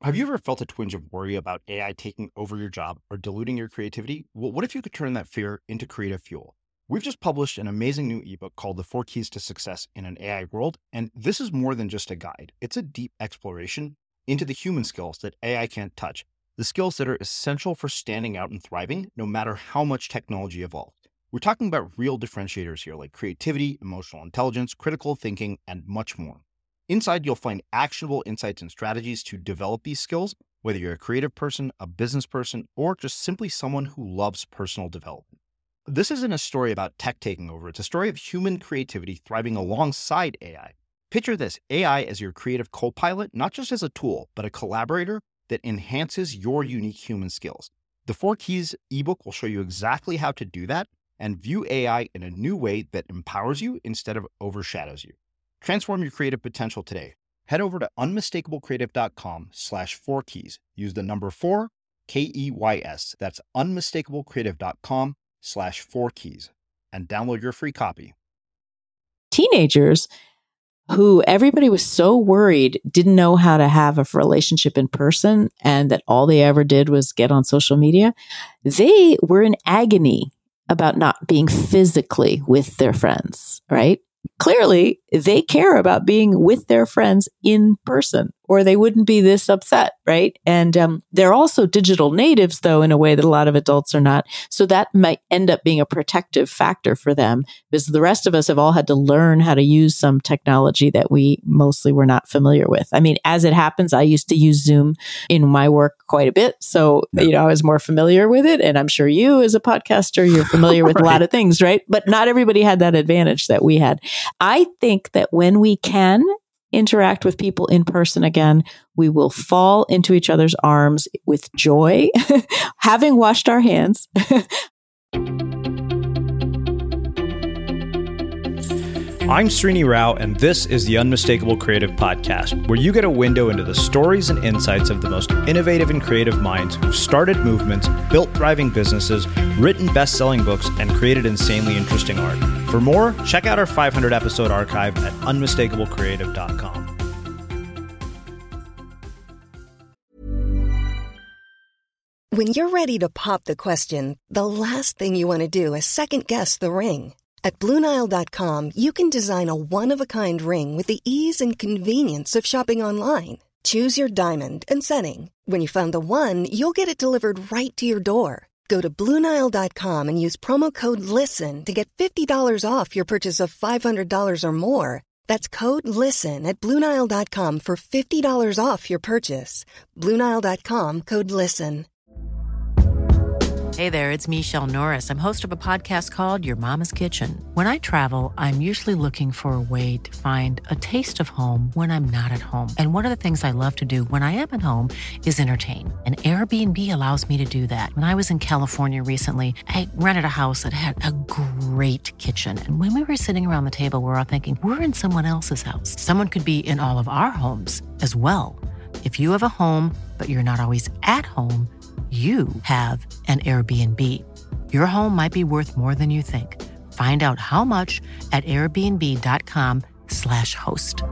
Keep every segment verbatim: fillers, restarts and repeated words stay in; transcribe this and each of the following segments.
Have you ever felt a twinge of worry about A I taking over your job or diluting your creativity? Well, what if you could turn that fear into creative fuel? We've just published an amazing new ebook called The Four Keys to Success in an A I World, and this is more than just a guide. It's a deep exploration into the human skills that A I can't touch, the skills that are essential for standing out and thriving, no matter how much technology evolves. We're talking about real differentiators here, like creativity, emotional intelligence, critical thinking, and much more. Inside, you'll find actionable insights and strategies to develop these skills, whether you're a creative person, a business person, or just simply someone who loves personal development. This isn't a story about tech taking over. It's a story of human creativity thriving alongside A I. Picture this, A I as your creative co-pilot, not just as a tool, but a collaborator that enhances your unique human skills. The Four Keys ebook will show you exactly how to do that and view A I in a new way that empowers you instead of overshadows you. Transform your creative potential today. Head over to unmistakablecreative.com slash four keys. Use the number four, K E Y S. That's unmistakablecreative.com slash four keys and download your free copy. Teenagers who everybody was so worried didn't know how to have a relationship in person and that all they ever did was get on social media, they were in agony about not being physically with their friends, right? Clearly, they care about being with their friends in person, or they wouldn't be this upset, right? And um, they're also digital natives, though, in a way that a lot of adults are not. So that might end up being a protective factor for them, because the rest of us have all had to learn how to use some technology that we mostly were not familiar with. I mean, as it happens, I used to use Zoom in my work quite a bit. So, you know, I was more familiar with it. And I'm sure you, as a podcaster, you're familiar with right. a lot of things, right? But not everybody had that advantage that we had. I think that when we can interact with people in person again, we will fall into each other's arms with joy, having washed our hands. I'm Srini Rao, and this is the Unmistakable Creative Podcast, where you get a window into the stories and insights of the most innovative and creative minds who've started movements, built thriving businesses, written best-selling books, and created insanely interesting art. For more, check out our five hundred episode archive at unmistakable creative dot com. When you're ready to pop the question, the last thing you want to do is second-guess the ring. At Blue Nile dot com, you can design a one-of-a-kind ring with the ease and convenience of shopping online. Choose your diamond and setting. When you find the one, you'll get it delivered right to your door. Go to Blue Nile dot com and use promo code LISTEN to get fifty dollars off your purchase of five hundred dollars or more. That's code LISTEN at Blue Nile dot com for fifty dollars off your purchase. Blue Nile dot com, code LISTEN. Hey there, it's Michelle Norris. I'm host of a podcast called Your Mama's Kitchen. When I travel, I'm usually looking for a way to find a taste of home when I'm not at home. And one of the things I love to do when I am at home is entertain. And Airbnb allows me to do that. When I was in California recently, I rented a house that had a great kitchen. And when we were sitting around the table, we were all thinking, we're in someone else's house. Someone could be in all of our homes as well. If you have a home, but you're not always at home, you have an Airbnb. Your home might be worth more than you think. Find out how much at airbnb.com slash host.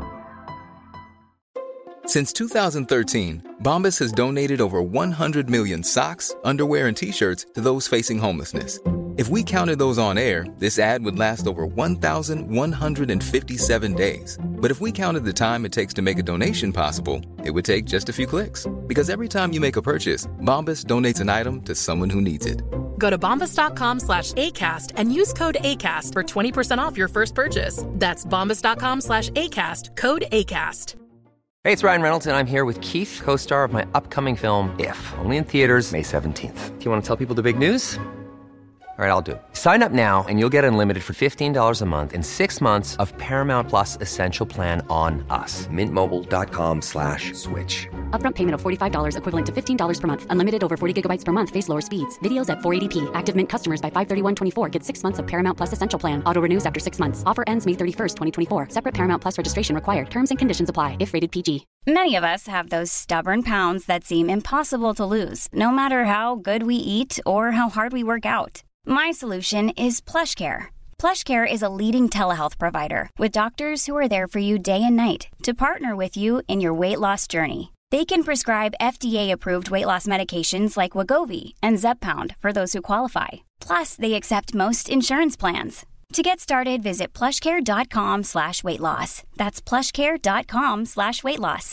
Since two thousand thirteen, Bombas has donated over one hundred million socks, underwear, and T-shirts to those facing homelessness. If we counted those on air, this ad would last over one thousand one hundred fifty-seven days. But if we counted the time it takes to make a donation possible, it would take just a few clicks. Because every time you make a purchase, Bombas donates an item to someone who needs it. Go to bombas.com slash ACAST and use code ACAST for twenty percent off your first purchase. That's bombas.com slash ACAST, code ACAST. Hey, it's Ryan Reynolds, and I'm here with Keith, co-star of my upcoming film, If, only in theaters May seventeenth. Do you want to tell people the big news? All right, I'll do it. Sign up now and you'll get unlimited for fifteen dollars a month and six months of Paramount Plus Essential Plan on us. Mint Mobile dot com slash switch. Upfront payment of forty-five dollars equivalent to fifteen dollars per month. Unlimited over forty gigabytes per month. Face lower speeds. Videos at four eighty p. Active Mint customers by five thirty-one twenty-four get six months of Paramount Plus Essential Plan. Auto renews after six months. Offer ends May thirty-first, twenty twenty-four. Separate Paramount Plus registration required. Terms and conditions apply if rated P G. Many of us have those stubborn pounds that seem impossible to lose, no matter how good we eat or how hard we work out. My solution is PlushCare. PlushCare is a leading telehealth provider with doctors who are there for you day and night to partner with you in your weight loss journey. They can prescribe F D A-approved weight loss medications like Wegovy and Zepbound for those who qualify. Plus, they accept most insurance plans. To get started, visit plushcare.com slash weight loss. That's plushcare.com slash weight loss.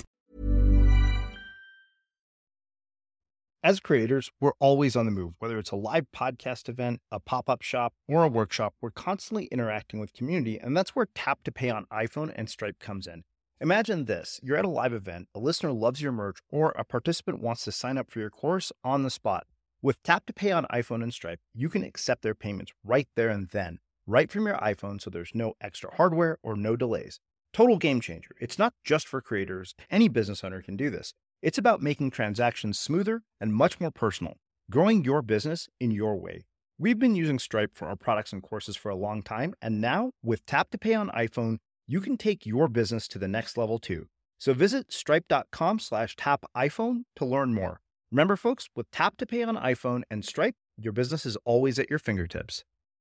As creators, we're always on the move. Whether it's a live podcast event, a pop-up shop, or a workshop, we're constantly interacting with community, and that's where Tap to Pay on iPhone and Stripe comes in. Imagine this. You're at a live event, a listener loves your merch, or a participant wants to sign up for your course on the spot. With Tap to Pay on iPhone and Stripe, you can accept their payments right there and then, right from your iPhone, so there's no extra hardware or no delays. Total game changer. It's not just for creators. Any business owner can do this. It's about making transactions smoother and much more personal, growing your business in your way. We've been using Stripe for our products and courses for a long time, and now with Tap to Pay on iPhone, you can take your business to the next level too. So visit stripe.com slash tap iPhone to learn more. Remember, folks, with Tap to Pay on iPhone and Stripe, your business is always at your fingertips.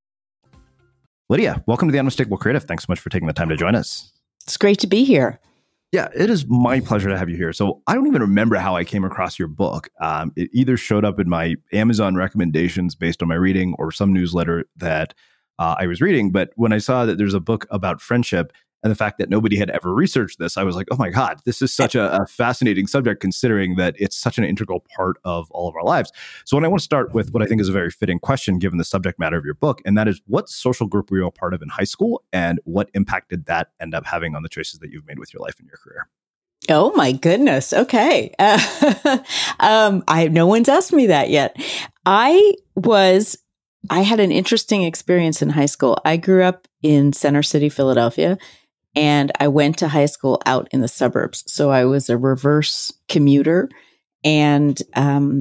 Lydia, welcome to the Unmistakable Creative. Thanks so much for taking the time to join us. It's great to be here. Yeah, it is my pleasure to have you here. So I don't even remember how I came across your book. Um, it either showed up in my Amazon recommendations based on my reading or some newsletter that uh, I was reading. But when I saw that there's a book about friendship and the fact that nobody had ever researched this, I was like, oh my God, this is such a, a fascinating subject considering that it's such an integral part of all of our lives. So when I want to start with what I think is a very fitting question given the subject matter of your book, and that is what social group were you a part of in high school and what impact did that end up having on the choices that you've made with your life and your career? Oh my goodness. Okay. Uh, um, I no one's asked me that yet. I was, I had an interesting experience in high school. I grew up in Center City, Philadelphia. And I went to high school out in the suburbs. So I was a reverse commuter. And um,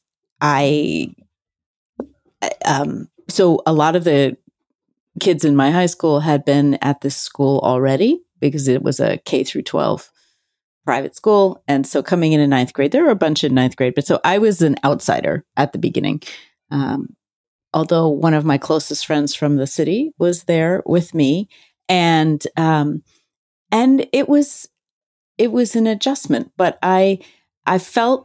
I, um, so a lot of the kids in my high school had been at this school already because it was a K through twelve private school. And so coming in in ninth grade, there were a bunch in ninth grade. But so I was an outsider at the beginning. Um, although one of my closest friends from the city was there with me. And, um, and it was, it was an adjustment, but I, I felt,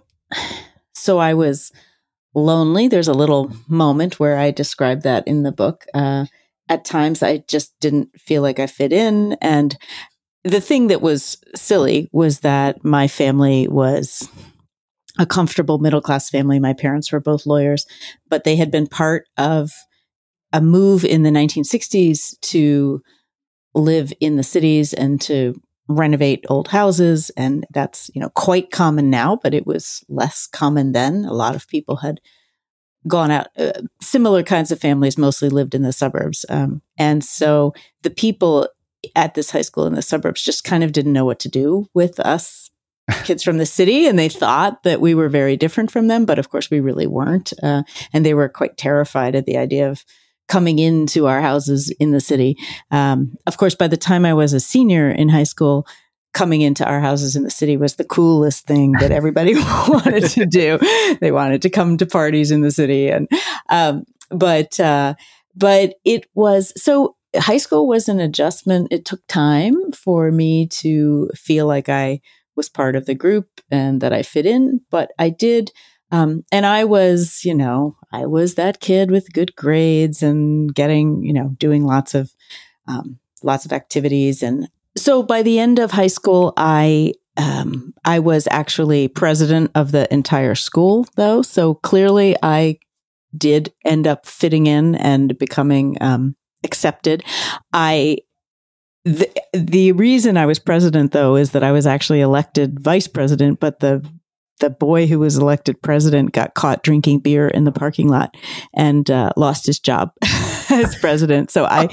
so I was lonely. There's a little moment where I describe that in the book. Uh, at times I just didn't feel like I fit in. And the thing that was silly was that my family was a comfortable middle-class family. My parents were both lawyers, but they had been part of a move in the nineteen sixties to live in the cities and to renovate old houses. And that's, you know, quite common now, but it was less common then. A lot of people had gone out, uh, similar kinds of families mostly lived in the suburbs. Um, and so the people at this high school in the suburbs just kind of didn't know what to do with us kids from the city. And they thought that we were very different from them. But of course we really weren't. Uh, and they were quite terrified at the idea of coming into our houses in the city. Um, of course, by the time I was a senior in high school, coming into our houses in the city was the coolest thing that everybody wanted to do. They wanted to come to parties in the city. And, um, but, uh, but it was, so high school was an adjustment. It took time for me to feel like I was part of the group and that I fit in, but I did. Um, and I was, you know, I was that kid with good grades and getting, you know, doing lots of, um, lots of activities. And so by the end of high school, I, um, I was actually president of the entire school though. So clearly I did end up fitting in and becoming, um, accepted. I, the, the reason I was president though, is that I was actually elected vice president, but the The boy who was elected president got caught drinking beer in the parking lot and uh, lost his job as president. So I,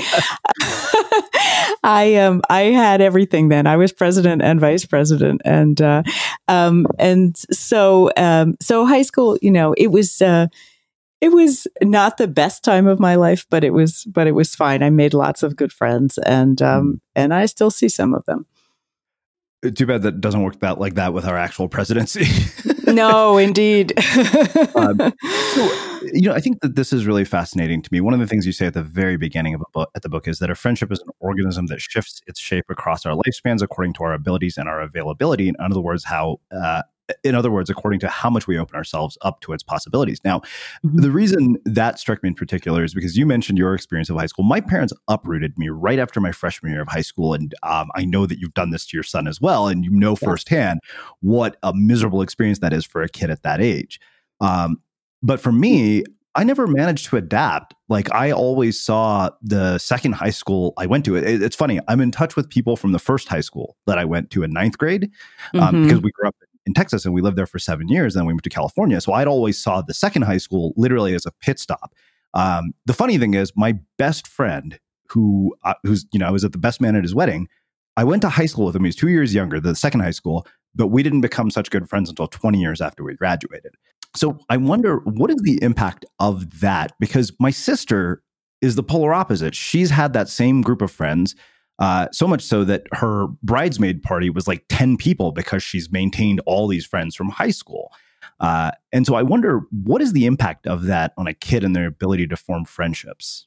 I, um, I had everything then. I was president and vice president, and uh, um, and so um, so high school. You know, it was uh, it was not the best time of my life, but it was but it was fine. I made lots of good friends, and um, and I still see some of them. Too bad that doesn't work that like that with our actual presidency. No, indeed. um, so, you know, I think that this is really fascinating to me. One of the things you say at the very beginning of a book, at the book is that a friendship is an organism that shifts its shape across our lifespans according to our abilities and our availability. In other words, how uh, in other words, according to how much we open ourselves up to its possibilities. Now, mm-hmm. the reason that struck me in particular is because you mentioned your experience of high school. My parents uprooted me right after my freshman year of high school. And um, I know that you've done this to your son as well. And you know yeah. firsthand what a miserable experience that is for a kid at that age. Um, but for me, I never managed to adapt. Like I always saw the second high school I went to. It, it's funny. I'm in touch with people from the first high school that I went to in ninth grade um, mm-hmm. because we grew up in Texas and we lived there for seven years. Then we moved to California. So I'd always saw the second high school literally as a pit stop. Um, the funny thing is my best friend who, uh, who's, you know, I was at the best man at his wedding. I went to high school with him. He was two years younger, the second high school, but we didn't become such good friends until twenty years after we graduated. So I wonder, what is the impact of that? Because my sister is the polar opposite. She's had that same group of friends, uh, so much so that her bridesmaid party was like ten people because she's maintained all these friends from high school. Uh, and so I wonder, what is the impact of that on a kid and their ability to form friendships?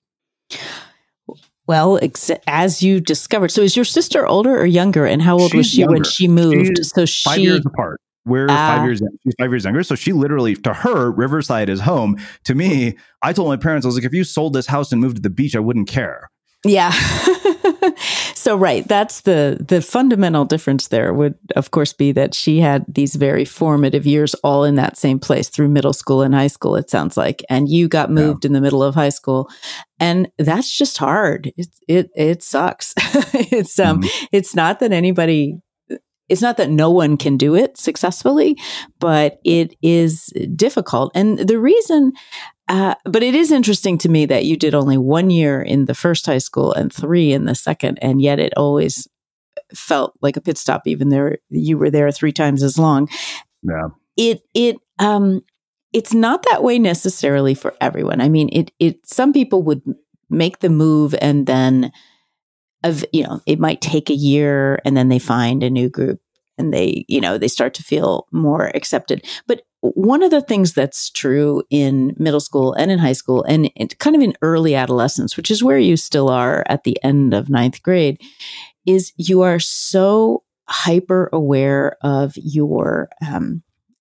Well, ex- as you discovered, so is your sister older or younger? And how old she's was she younger. When she moved? She's so she five years apart. We're uh, five years. She's five years younger, so she literally, to her, Riverside is home. To me, I told my parents, I was like, if you sold this house and moved to the beach, I wouldn't care. Yeah. So right, that's the the fundamental difference. There would, of course, be that she had these very formative years all in that same place through middle school and high school. It sounds like, and you got moved yeah. in the middle of high school, and that's just hard. It it it sucks. it's um, mm-hmm. it's not that anybody. It's not that no one can do it successfully, but it is difficult. And the reason, uh, but it is interesting to me that you did only one year in the first high school and three in the second, and yet it always felt like a pit stop, even though you were there three times as long. Yeah. It, it, um, it's not that way necessarily for everyone. I mean, it, it, some people would make the move and then Of, you know, it might take a year and then they find a new group and they, you know, they start to feel more accepted. But one of the things that's true in middle school and in high school and kind of in early adolescence, which is where you still are at the end of ninth grade, is you are so hyper aware of your um,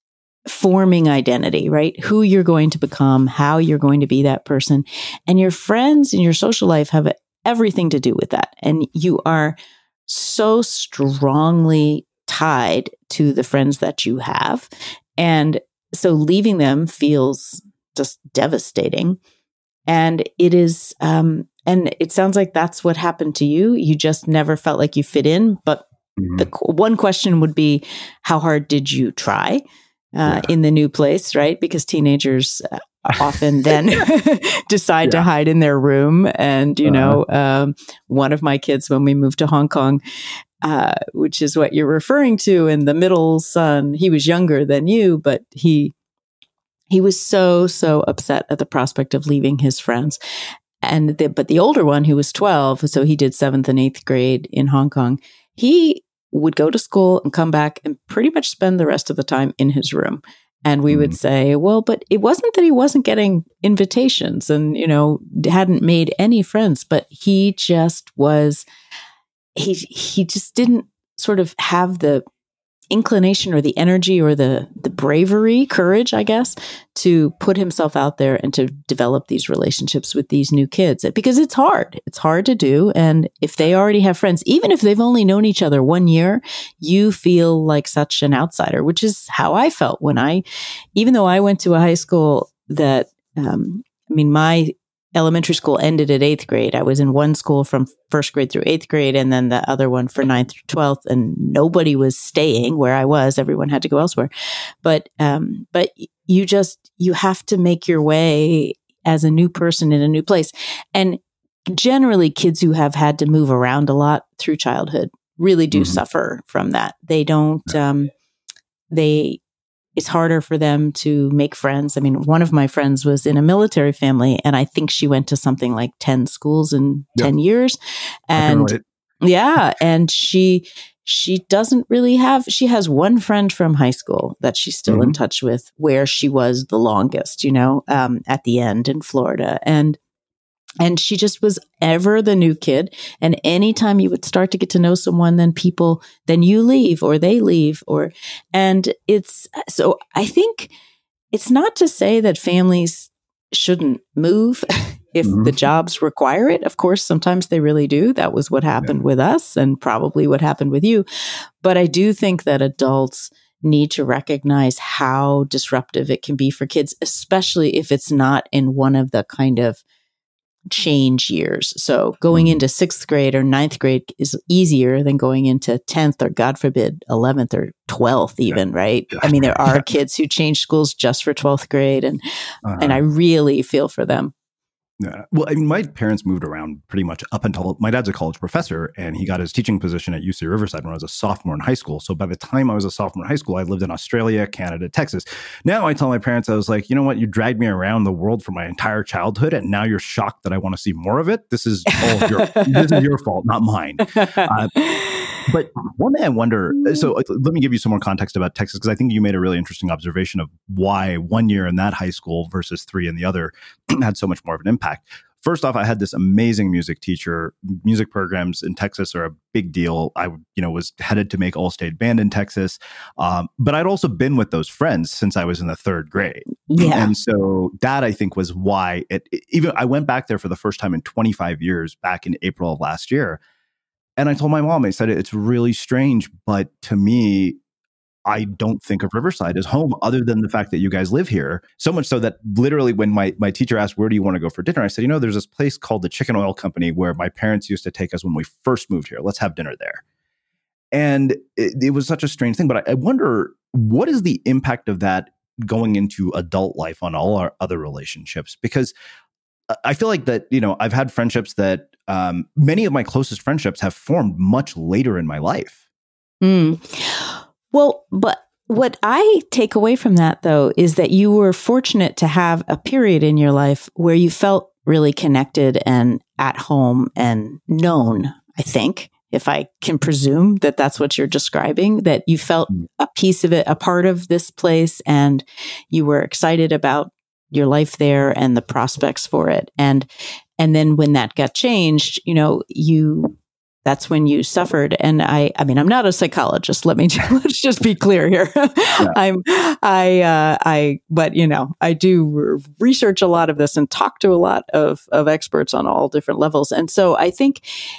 forming identity, right? Who you're going to become, how you're going to be that person. And your friends in your social life have a everything to do with that. And you are so strongly tied to the friends that you have. And so leaving them feels just devastating. And it is, um, and it sounds like that's what happened to you. You just never felt like you fit in. But mm-hmm. the one question would be, how hard did you try uh, yeah. in the new place, right? Because teenagers uh, often then decide yeah. to hide in their room. And, you uh-huh. know, um, one of my kids, when we moved to Hong Kong, uh, which is what you're referring to, and the middle son, he was younger than you, but he, he was so, so upset at the prospect of leaving his friends. And the, but the older one, who was twelve, so he did seventh and eighth grade in Hong Kong, he would go to school and come back and pretty much spend the rest of the time in his room. And we would say, well, but it wasn't that he wasn't getting invitations and, you know, hadn't made any friends, but he just was, he, he just didn't sort of have the inclination or the energy or the, the bravery, courage, I guess, to put himself out there and to develop these relationships with these new kids, because it's hard. It's hard to do. And if they already have friends, even if they've only known each other one year, you feel like such an outsider, which is how I felt when I, even though I went to a high school that, um, I mean, my elementary school ended at eighth grade. I was in one school from first grade through eighth grade, and then the other one for ninth through twelfth, and nobody was staying where I was. Everyone had to go elsewhere. But, um, but you just, you have to make your way as a new person in a new place. And generally kids who have had to move around a lot through childhood really do mm-hmm. suffer from that. They don't, um, they, it's harder for them to make friends. I mean, one of my friends was in a military family, and I think she went to something like ten schools in yep. ten years. And yeah, and she she doesn't really have, she has one friend from high school that she's still mm-hmm. in touch with, where she was the longest, you know, um, at the end in Florida. And And she just was ever the new kid. And anytime you would start to get to know someone, then people, then you leave or they leave or, and it's, so I think it's not to say that families shouldn't move if mm-hmm. the jobs require it. Of course, sometimes they really do. That was what happened yeah. with us and probably what happened with you. But I do think that adults need to recognize how disruptive it can be for kids, especially if it's not in one of the kind of change years. So going into sixth grade or ninth grade is easier than going into tenth or, God forbid, eleventh or twelfth even, yeah. right? I mean, there are kids who change schools just for twelfth grade and, uh-huh. and I really feel for them. Yeah. Well, I mean, my parents moved around pretty much up until my dad's a college professor and he got his teaching position at U C Riverside when I was a sophomore in high school. So by the time I was a sophomore in high school, I lived in Australia, Canada, Texas. Now I tell my parents, I was like, you know what? You dragged me around the world for my entire childhood and now you're shocked that I want to see more of it. This is all of your, this is your fault, not mine. Uh, But one thing I wonder, so let me give you some more context about Texas, because I think you made a really interesting observation of why one year in that high school versus three in the other had so much more of an impact. First off, I had this amazing music teacher. Music programs in Texas are a big deal. I, you know, was headed to make all-state band in Texas, um, but I'd also been with those friends since I was in the third grade. Yeah. And so that, I think, was why it, it even I went back there for the first time in twenty-five years back in April of last year. And I told my mom, I said, it's really strange, but to me, I don't think of Riverside as home other than the fact that you guys live here. So much so that literally when my, my teacher asked, where do you want to go for dinner? I said, you know, there's this place called the Chicken Oil Company where my parents used to take us when we first moved here. Let's have dinner there. And it, it was such a strange thing. But I, I wonder, what is the impact of that going into adult life on all our other relationships? Because I feel like that, you know, I've had friendships that um, many of my closest friendships have formed much later in my life. Mm. Well, but what I take away from that, though, is that you were fortunate to have a period in your life where you felt really connected and at home and known, I think, if I can presume that that's what you're describing, that you felt a piece of it, a part of this place, and you were excited about your life there and the prospects for it. And, and then when that got changed, you know, you, that's when you suffered. And I, I mean, I'm not a psychologist. Let me, let's just be clear here. Yeah. I'm, I, uh, I, but you know, I do research a lot of this and talk to a lot of, of experts on all different levels. And so I think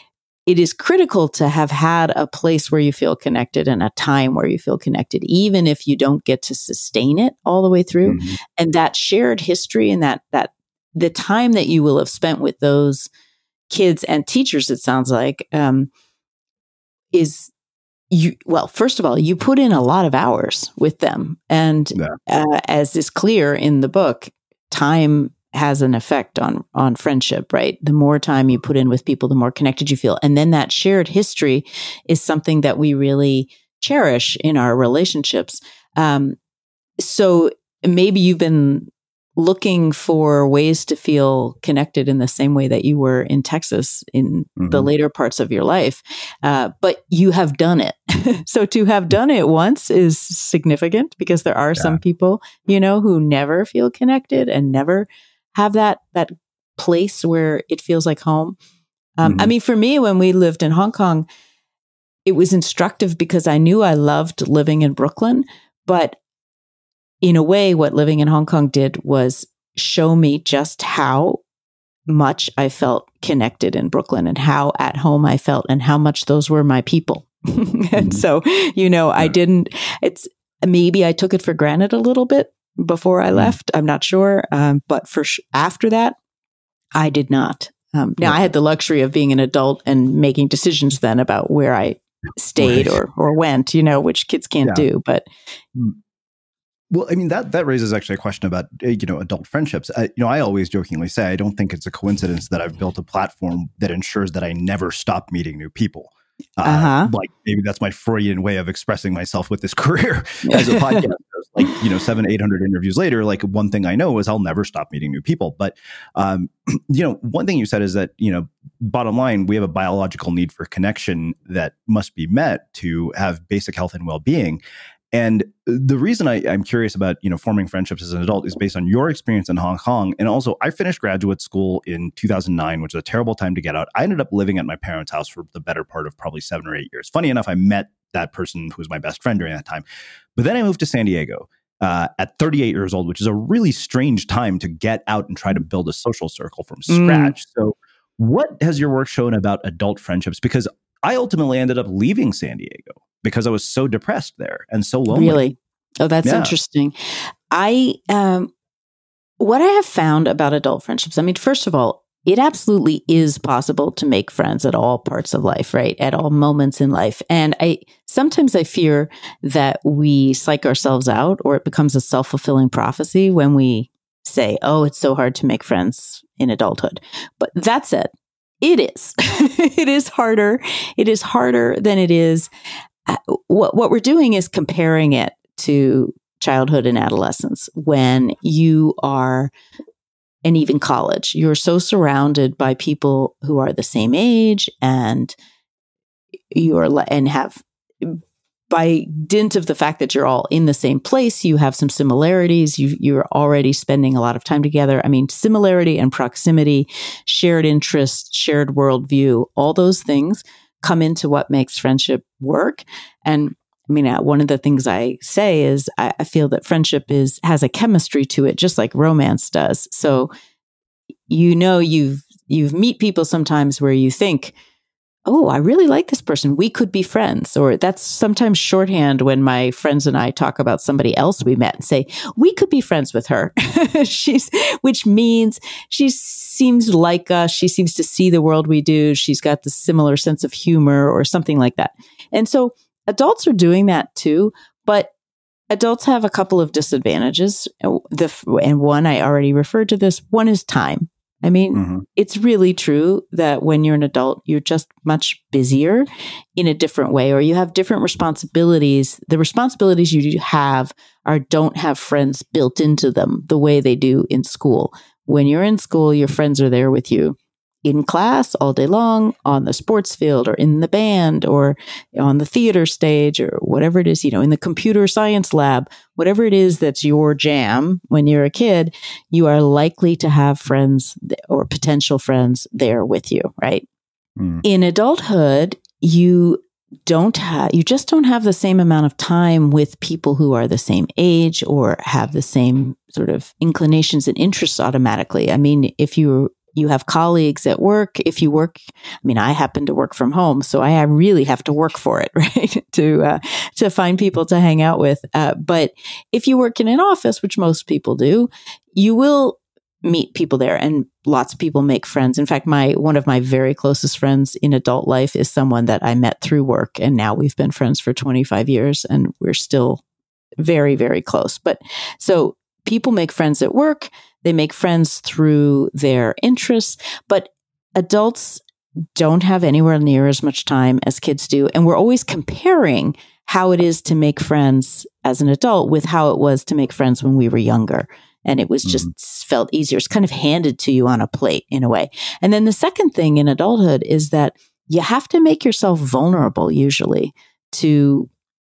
it is critical to have had a place where you feel connected and a time where you feel connected, even if you don't get to sustain it all the way through. Mm-hmm. And that shared history and that, that the time that you will have spent with those kids and teachers, it sounds like, um, is you, well, first of all, you put in a lot of hours with them. And yeah. uh, as is clear in the book, time has an effect on, on friendship, right? The more time you put in with people, the more connected you feel. And then that shared history is something that we really cherish in our relationships. Um, so maybe you've been looking for ways to feel connected in the same way that you were in Texas in mm-hmm. the later parts of your life. Uh, but you have done it. So to have done it once is significant because there are yeah. some people, you know, who never feel connected and never have that that place where it feels like home. Um, mm-hmm. I mean, for me, when we lived in Hong Kong, it was instructive because I knew I loved living in Brooklyn. But in a way, what living in Hong Kong did was show me just how much I felt connected in Brooklyn and how at home I felt and how much those were my people. And mm-hmm. so, you know, yeah. I didn't, it's maybe I took it for granted a little bit before I left. I'm not sure. Um, but for sh- after that, I did not. Um, now, yeah. I had the luxury of being an adult and making decisions then about where I stayed right. or or went, you know, which kids can't yeah. do. But well, I mean, that that raises actually a question about, you know, adult friendships. I, you know, I always jokingly say, I don't think it's a coincidence that I've built a platform that ensures that I never stop meeting new people. Uh, uh-huh. Like maybe that's my Freudian way of expressing myself with this career as a podcast. Like, you know, seven, eight hundred interviews later, like one thing I know is I'll never stop meeting new people. But, um, you know, one thing you said is that, you know, bottom line, we have a biological need for connection that must be met to have basic health and well-being. And the reason I, I'm curious about, you know, forming friendships as an adult is based on your experience in Hong Kong. And also, I finished graduate school in two thousand nine, which was a terrible time to get out. I ended up living at my parents' house for the better part of probably seven or eight years. Funny enough, I met that person who was my best friend during that time. But then I moved to San Diego uh, at thirty-eight years old, which is a really strange time to get out and try to build a social circle from scratch. Mm. So what has your work shown about adult friendships? Because I ultimately ended up leaving San Diego because I was so depressed there and so lonely. Really? Oh, that's yeah. interesting. I, um, what I have found about adult friendships, I mean, first of all, it absolutely is possible to make friends at all parts of life, right? At all moments in life. And I, sometimes I fear that we psych ourselves out, or it becomes a self-fulfilling prophecy when we say, oh, it's so hard to make friends in adulthood. But that said, it is. It is harder. It is harder than it is. What what we're doing is comparing it to childhood and adolescence, when you are, and even college, you're so surrounded by people who are the same age, and you're and have, by dint of the fact that you're all in the same place, you have some similarities. You you're already spending a lot of time together. I mean, similarity and proximity, shared interests, shared worldview, all those things come into what makes friendship work. And I mean, uh, one of the things I say is I, I feel that friendship is has a chemistry to it, just like romance does. So, you know, you've you've meet people sometimes where you think, oh, I really like this person. We could be friends. Or that's sometimes shorthand when my friends and I talk about somebody else we met and say, we could be friends with her. She's, which means she seems like us. She seems to see the world we do. She's got the similar sense of humor or something like that. And so adults are doing that too, but adults have a couple of disadvantages. The, and one, I already referred to this, one is time. I mean, mm-hmm. It's really true that when you're an adult, you're just much busier in a different way, or you have different responsibilities. The responsibilities you have are don't have friends built into them the way they do in school. When you're in school, your friends are there with you in class all day long, on the sports field, or in the band, or on the theater stage, or whatever it is, you know, in the computer science lab, whatever it is that's your jam when you're a kid, you are likely to have friends or potential friends there with you, right? Mm. In adulthood, you don't have, you just don't have the same amount of time with people who are the same age or have the same sort of inclinations and interests automatically. I mean, if you You have colleagues at work. If you work, I mean, I happen to work from home, so I really have to work for it, right? to uh, to find people to hang out with. Uh, but if you work in an office, which most people do, you will meet people there, and lots of people make friends. In fact, my one of my very closest friends in adult life is someone that I met through work, and now we've been friends for twenty-five years, and we're still very, very close. But so people make friends at work. They make friends through their interests, but adults don't have anywhere near as much time as kids do. And we're always comparing how it is to make friends as an adult with how it was to make friends when we were younger. And it was just mm-hmm. felt easier. It's kind of handed to you on a plate in a way. And then the second thing in adulthood is that you have to make yourself vulnerable usually to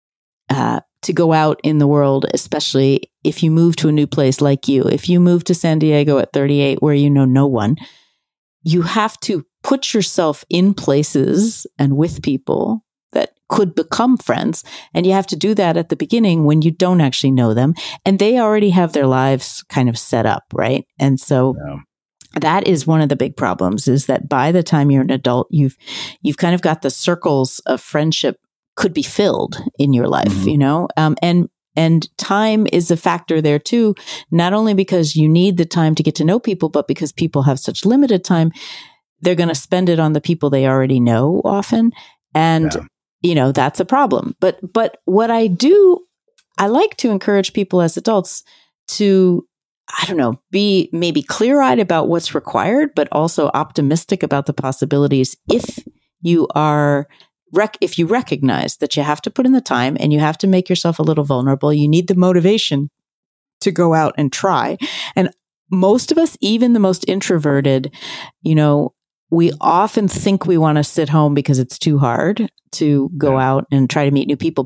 uh, to go out in the world, especially if you move to a new place like you. If you move to San Diego at thirty-eight where you know no one, you have to put yourself in places and with people that could become friends. And you have to do that at the beginning when you don't actually know them. And they already have their lives kind of set up, right? And so yeah. That is one of the big problems, is that by the time you're an adult, you've you've kind of got the circles of friendship could be filled in your life, mm-hmm. you know, um, and and time is a factor there too. Not only because you need the time to get to know people, but because people have such limited time, they're going to spend it on the people they already know often, and yeah. you know that's a problem. But but what I do, I like to encourage people as adults to, I don't know, be maybe clear-eyed about what's required, but also optimistic about the possibilities if you are. Rec- if you recognize that you have to put in the time and you have to make yourself a little vulnerable, you need the motivation to go out and try. And most of us, even the most introverted, you know, we often think we want to sit home because it's too hard to go out and try to meet new people. But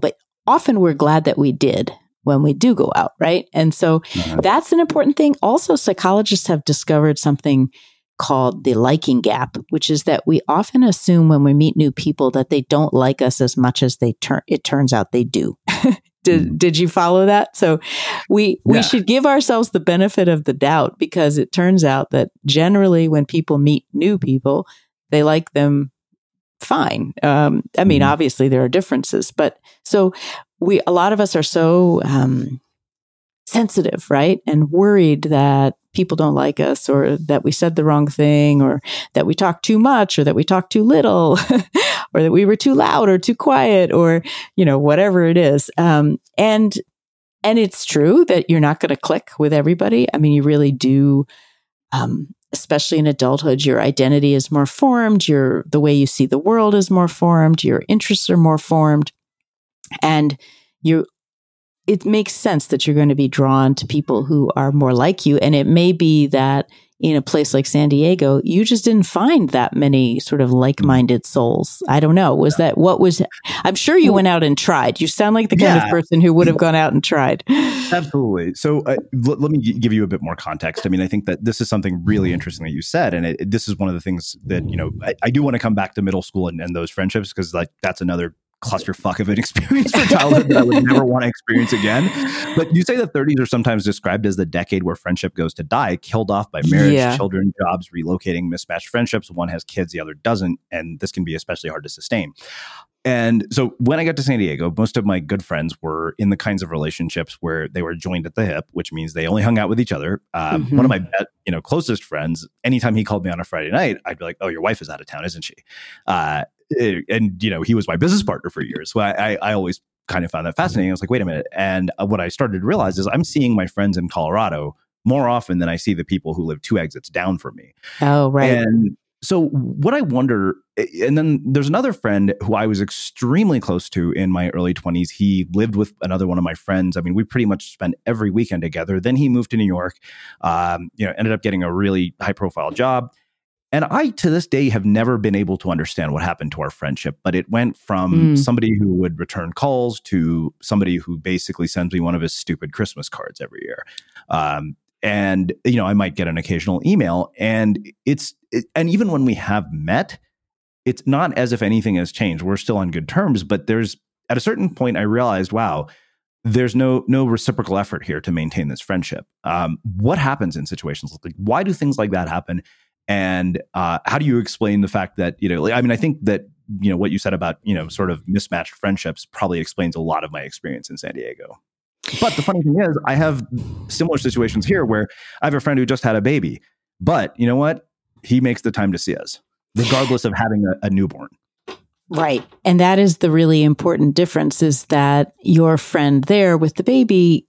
often we're glad that we did when we do go out, right? And so mm-hmm. that's an important thing. Also, psychologists have discovered something called the liking gap, which is that we often assume when we meet new people that they don't like us as much as they turn. It turns out they do. Did, did you follow that? So we we yeah. should give ourselves the benefit of the doubt, because it turns out that generally when people meet new people, they like them fine. Um, I mean, mm-hmm. obviously there are differences, but so we a lot of us are so um, sensitive, right? And worried that people don't like us, or that we said the wrong thing, or that we talk too much, or that we talk too little, or that we were too loud or too quiet, or, you know, whatever it is. Um, and, and it's true that you're not going to click with everybody. I mean, you really do, um, especially in adulthood, your identity is more formed. Your, the way you see the world is more formed. Your interests are more formed. And you it makes sense that you're going to be drawn to people who are more like you. And it may be that in a place like San Diego, you just didn't find that many sort of like-minded souls. I don't know. Was that what was, I'm sure you went out and tried. You sound like the kind yeah. of person who would have gone out and tried. Absolutely. So uh, l- let me g- give you a bit more context. I mean, I think that this is something really interesting that you said. And it, this is one of the things that, you know, I, I do want to come back to middle school and, and those friendships, because like that's another clusterfuck of an experience for childhood that I would never want to experience again. But you say the thirties are sometimes described as the decade where friendship goes to die, killed off by marriage, yeah. children, jobs, relocating, mismatched friendships. One has kids, the other doesn't. And this can be especially hard to sustain. And so when I got to San Diego, most of my good friends were in the kinds of relationships where they were joined at the hip, which means they only hung out with each other. Um, mm-hmm. One of my be- you know closest friends, anytime he called me on a Friday night, I'd be like, "Oh, your wife is out of town, isn't she?" Uh, and you know, he was my business partner for years. So I, I, I always kind of found that fascinating. I was like, wait a minute. And what I started to realize is I'm seeing my friends in Colorado more often than I see the people who live two exits down from me. Oh, right. And so what I wonder, and then there's another friend who I was extremely close to in my early twenties. He lived with another one of my friends. I mean, we pretty much spent every weekend together. Then he moved to New York, um, you know, ended up getting a really high profile job. And I, to this day, have never been able to understand what happened to our friendship. But it went from mm. somebody who would return calls to somebody who basically sends me one of his stupid Christmas cards every year. Um, and, you know, I might get an occasional email. And it's, it, and even when we have met, it's not as if anything has changed. We're still on good terms. But there's, at a certain point, I realized, wow, there's no no reciprocal effort here to maintain this friendship. Um, what happens in situations like, why do things like that happen? And uh, how do you explain the fact that, you know, like, I mean, I think that, you know, what you said about, you know, sort of mismatched friendships probably explains a lot of my experience in San Diego. But the funny thing is, I have similar situations here where I have a friend who just had a baby, but you know what? He makes the time to see us, regardless of having a, a newborn. Right. And that is the really important difference, is that your friend there with the baby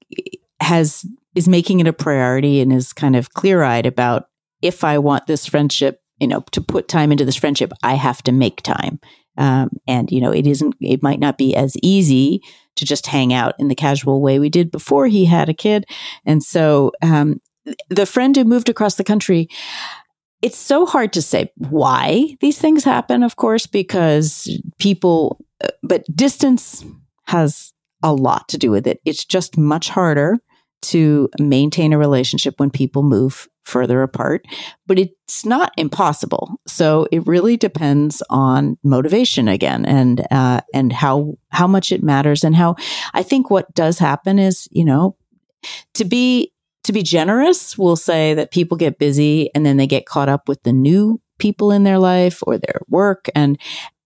has is making it a priority and is kind of clear-eyed about, if I want this friendship, you know, to put time into this friendship, I have to make time. Um, and, you know, it isn't, it might not be as easy to just hang out in the casual way we did before he had a kid. And so um, the friend who moved across the country, it's so hard to say why these things happen, of course, because people, but distance has a lot to do with it. It's just much harder to maintain a relationship when people move further apart, but it's not impossible. So it really depends on motivation again, and uh, and how how much it matters, and how I think what does happen is, you know, to be to be generous, we'll say that people get busy and then they get caught up with the new people in their life or their work, and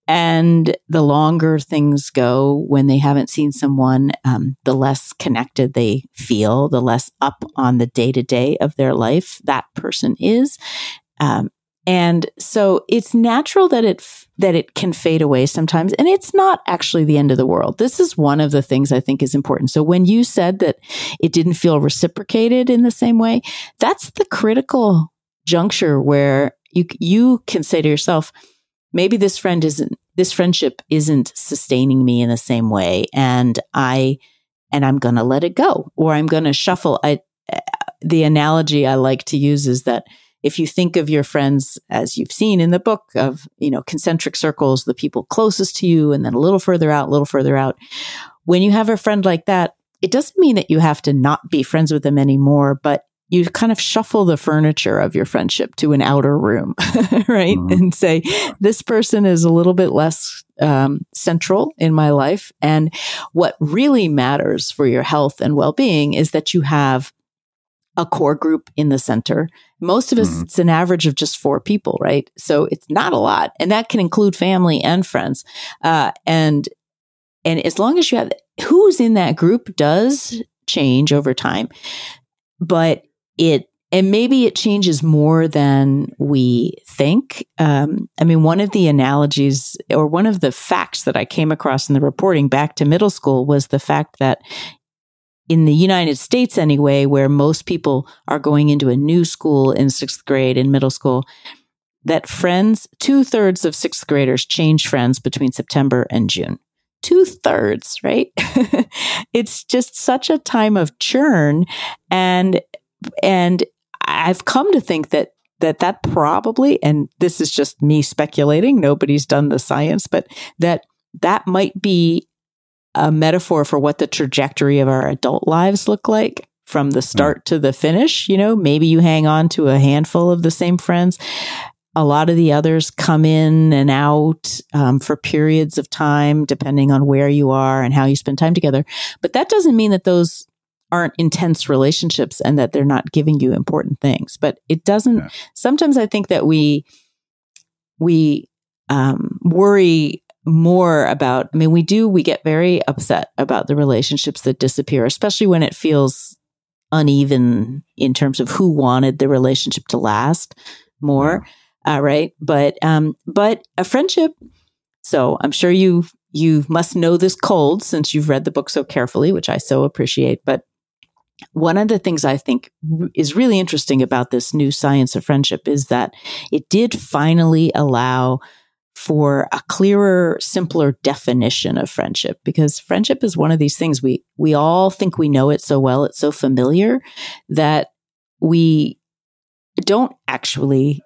And the longer things go when they haven't seen someone, um, the less connected they feel, the less up on the day-to-day of their life that person is. Um, and so it's natural that it f- that it can fade away sometimes. And it's not actually the end of the world. This is one of the things I think is important. So when you said that it didn't feel reciprocated in the same way, that's the critical juncture where you you can say to yourself, maybe this friend isn't, this friendship isn't sustaining me in the same way. And I, and I'm going to let it go, or I'm going to shuffle. I, the analogy I like to use is that if you think of your friends, as you've seen in the book, of, you know, concentric circles, the people closest to you, and then a little further out, a little further out. When you have a friend like that, it doesn't mean that you have to not be friends with them anymore, but you kind of shuffle the furniture of your friendship to an outer room, right? Mm-hmm. And say, this person is a little bit less um, central in my life. And what really matters for your health and well-being is that you have a core group in the center. Most of us, mm-hmm. it's an average of just four people, right? So it's not a lot. And that can include family and friends. Uh, and and as long as you have, who's in that group does change over time. But it, and maybe it changes more than we think. Um, I mean, one of the analogies or one of the facts that I came across in the reporting back to middle school was the fact that in the United States anyway, where most people are going into a new school in sixth grade and middle school, that friends, two thirds of sixth graders change friends between September and June. Two thirds, right? It's just such a time of churn. And And I've come to think that that that probably, and this is just me speculating, nobody's done the science, but that that might be a metaphor for what the trajectory of our adult lives look like from the start mm. to the finish. You know, maybe you hang on to a handful of the same friends. A lot of the others come in and out um, for periods of time, depending on where you are and how you spend time together. But that doesn't mean that those aren't intense relationships and that they're not giving you important things. But it doesn't, yeah. Sometimes I think that we, we um, worry more about, I mean, we do, we get very upset about the relationships that disappear, especially when it feels uneven in terms of who wanted the relationship to last more. Yeah. Uh, right. But, um, but a friendship, so I'm sure you, you must know this cold since you've read the book so carefully, which I so appreciate. But one of the things I think is really interesting about this new science of friendship is that it did finally allow for a clearer, simpler definition of friendship, because friendship is one of these things we we all think we know it so well, it's so familiar that we don't actually,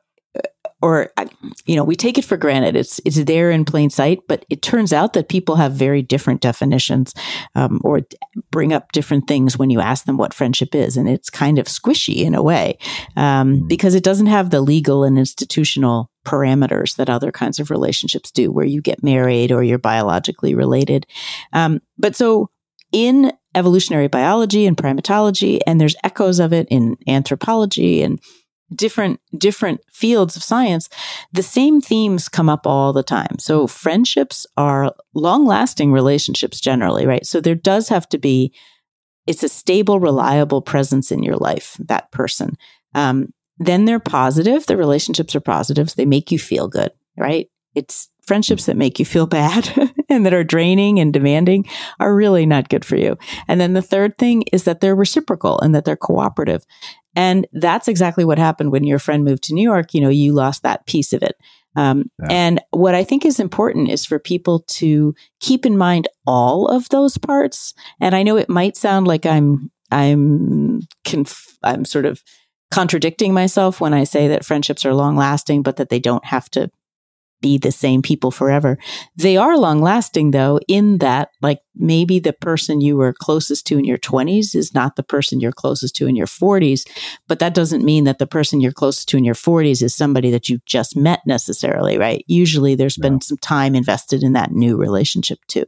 or, you know, we take it for granted. It's it's there in plain sight, but it turns out that people have very different definitions um, or bring up different things when you ask them what friendship is. And it's kind of squishy in a way um, because it doesn't have the legal and institutional parameters that other kinds of relationships do, where you get married or you're biologically related. Um, but so in evolutionary biology and primatology, and there's echoes of it in anthropology and different different fields of science, the same themes come up all the time. So friendships are long-lasting relationships generally, right? So there does have to be, it's a stable, reliable presence in your life, that person. Um, then they're positive. The relationships are positives. They make you feel good, right? It's friendships that make you feel bad and that are draining and demanding are really not good for you. And then the third thing is that they're reciprocal and that they're cooperative. And that's exactly what happened when your friend moved to New York. You know, you lost that piece of it. Um, yeah. And what I think is important is for people to keep in mind all of those parts. And I know it might sound like I'm, I'm, conf- I'm sort of contradicting myself when I say that friendships are long lasting, but that they don't have to be the same people forever. They are long lasting though, in that like maybe the person you were closest to in your twenties is not the person you're closest to in your forties, but that doesn't mean that the person you're closest to in your forties is somebody that you just met necessarily, right? Usually there's no. been some time invested in that new relationship too.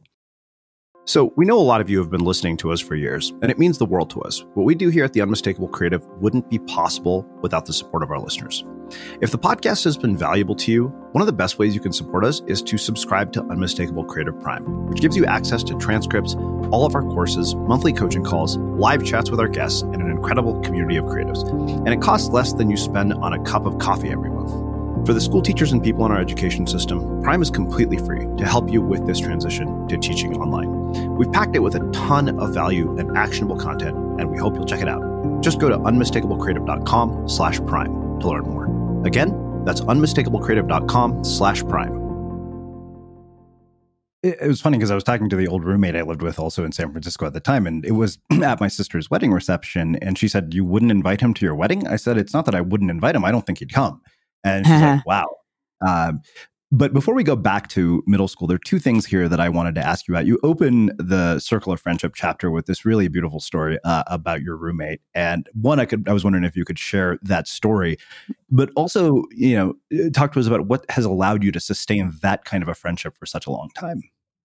So we know a lot of you have been listening to us for years, and it means the world to us. What we do here at The Unmistakable Creative wouldn't be possible without the support of our listeners. If the podcast has been valuable to you, one of the best ways you can support us is to subscribe to Unmistakable Creative Prime, which gives you access to transcripts, all of our courses, monthly coaching calls, live chats with our guests, and an incredible community of creatives. And it costs less than you spend on a cup of coffee every month. For the school teachers and people in our education system, Prime is completely free to help you with this transition to teaching online. We've packed it with a ton of value and actionable content, and we hope you'll check it out. Just go to unmistakablecreative.com slash prime to learn more. Again, that's unmistakablecreative.com slash prime. it, it was funny because I was talking to the old roommate I lived with also in San Francisco at the time, and it was at my sister's wedding reception. And she said, "You wouldn't invite him to your wedding?" I said, "It's not that I wouldn't invite him. I don't think he'd come." And she's like, "Wow." Um, But before we go back to middle school, there are two things here that I wanted to ask you about. You open the Circle of Friendship chapter with this really beautiful story uh, about your roommate. And one, I could, I was wondering if you could share that story, but also, you know, talk to us about what has allowed you to sustain that kind of a friendship for such a long time.